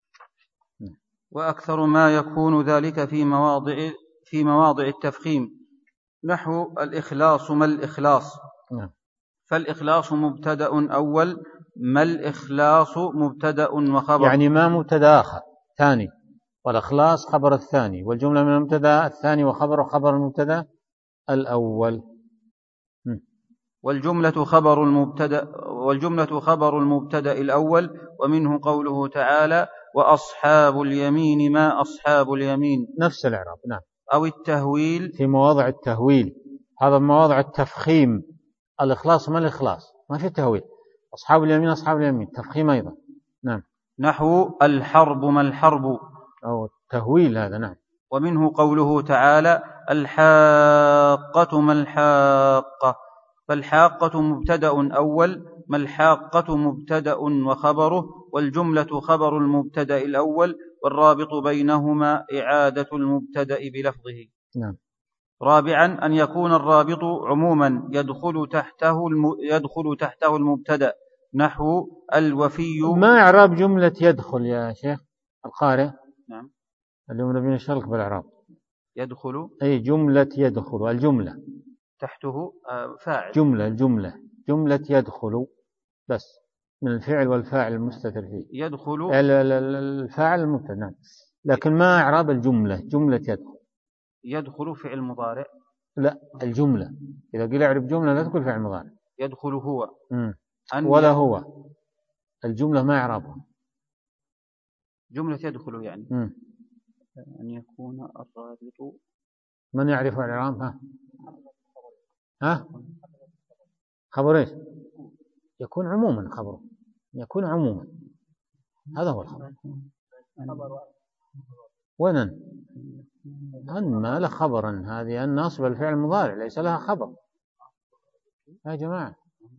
وأكثر ما يكون ذلك في مواضع التفخيم نحو الإخلاص ما الإخلاص. فالإخلاص مبتدأ أول، ما الإخلاص مبتدأ وخبر. يعني ما مبتدأ آخر ثاني، والإخلاص خبر الثاني، والجملة من المبتدأ الثاني وخبر المبتدأ الأول. والجملة خبر المبتدأ الأول. ومنه قوله تعالى: وأصحاب اليمين ما أصحاب اليمين، نفس الإعراب. نعم. أو التهويل في مواضع التهويل، هذا مواضع التفخيم. الإخلاص ما الإخلاص، ما في تهويل. أصحاب اليمين تفخيم أيضا. نعم. نحو الحرب ما الحرب، أو التهويل هذا. نعم. ومنه قوله تعالى: الحاقة ما الحاقة، فالحاقة مبتدأ أول، ما الحاقة مبتدأ وخبره، والجملة خبر المبتدأ الأول، والرابط بينهما إعادة المبتدأ بلفظه. نعم. رابعا أن يكون الرابط عموما يدخل تحته المبتدأ نحو الوفي. ما إعراب جملة يدخل يا شيخ القارئ؟ نعم. اليوم نبي نشغلك بالإعراب. يدخل، أي جملة يدخل، الجملة تحته فاعل. جملة يدخل، بس من الفعل والفاعل المستتر فيه. يدخل الفاعل المبتدأ. نعم. لكن ما إعراب الجملة؟ جملة يدخل فعل مضارع. لا، الجملة إذا قيل اعرب جملة لا تقول فعل مضارع. يدخل هو ولا هو. الجملة ما إعرابها. جملة يدخل يعني أن يكون الرابط. من يعرف الإعراب؟ خبر إيش؟ يكون عموما. خبره يكون عموما، هذا هو الخبر. وين أن ما له خبرا، هذه أن نصب الفعل المضارع ليس لها خبر يا جماعة.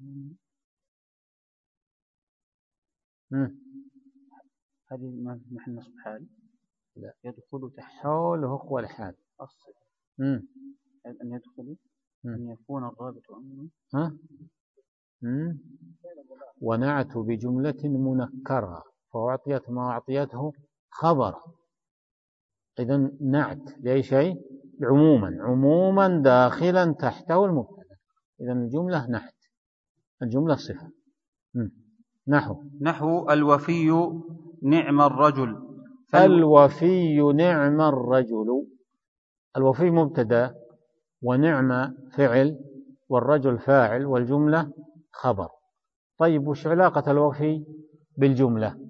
هذه محل نصب حال. لا، يدخل تحت حول هو الحال الصفة. أن يدخل أن يكون الرابط أمره. ونعت بجملة منكرة فأعطيت ما أعطيته خبر. إذن نعت لأي شيء؟ عموما داخلا تحته المبتدأ. إذن الجملة نعت، الجملة صفة. نحو الوفي نعم الرجل. الوفي نعم الرجل. الوفي مبتدأ ونعم فعل والرجل فاعل والجملة خبر. طيب وش علاقة الوفي بالجملة؟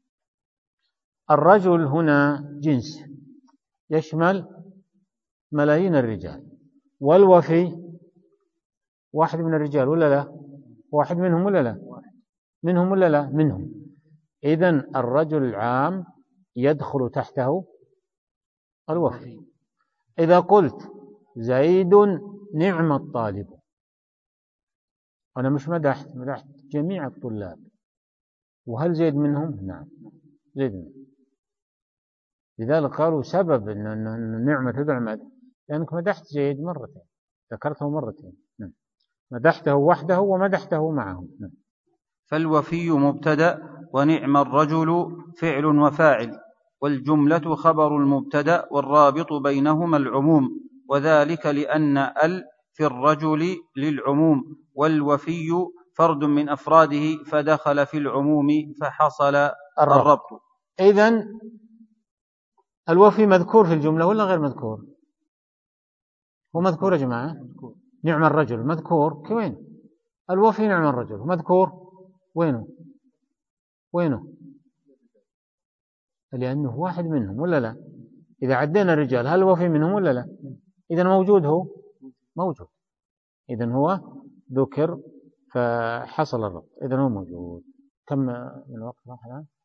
الرجل هنا جنس يشمل ملايين الرجال، والوفي واحد من الرجال ولا لا؟ واحد منهم ولا لا؟ منهم ولا لا؟ منهم. إذن الرجل العام يدخل تحته الوفي. إذا قلت زيد نعم الطالب، أنا مش مدحت جميع الطلاب، وهل زيد منهم؟ نعم زيد منهم. لذلك قالوا سبب أن النعمة تدعى مدح لأنك مدحت زيد مرتين، ذكرته مرتين. مدحته وحده ومدحته معه. فالوفي مبتدأ ونعم الرجل فعل وفاعل، والجملة خبر المبتدأ والرابط بينهما العموم، وذلك لأن ال في الرجل للعموم، والوفي فرد من أفراده فدخل في العموم فحصل الربط. إذن الوفي مذكور في الجملة ولا غير مذكور؟ هو مذكور يا جماعة. نعم الرجل مذكور كوين؟ الوفي نعم الرجل مذكور وينه؟ لأنه واحد منهم ولا لا؟ إذا عدينا الرجال هل الوفي منهم ولا لا؟ إذن موجود، هو موجود، إذن هو ذكر فحصل الربط، إذن هو موجود. كم من الوقت الآن؟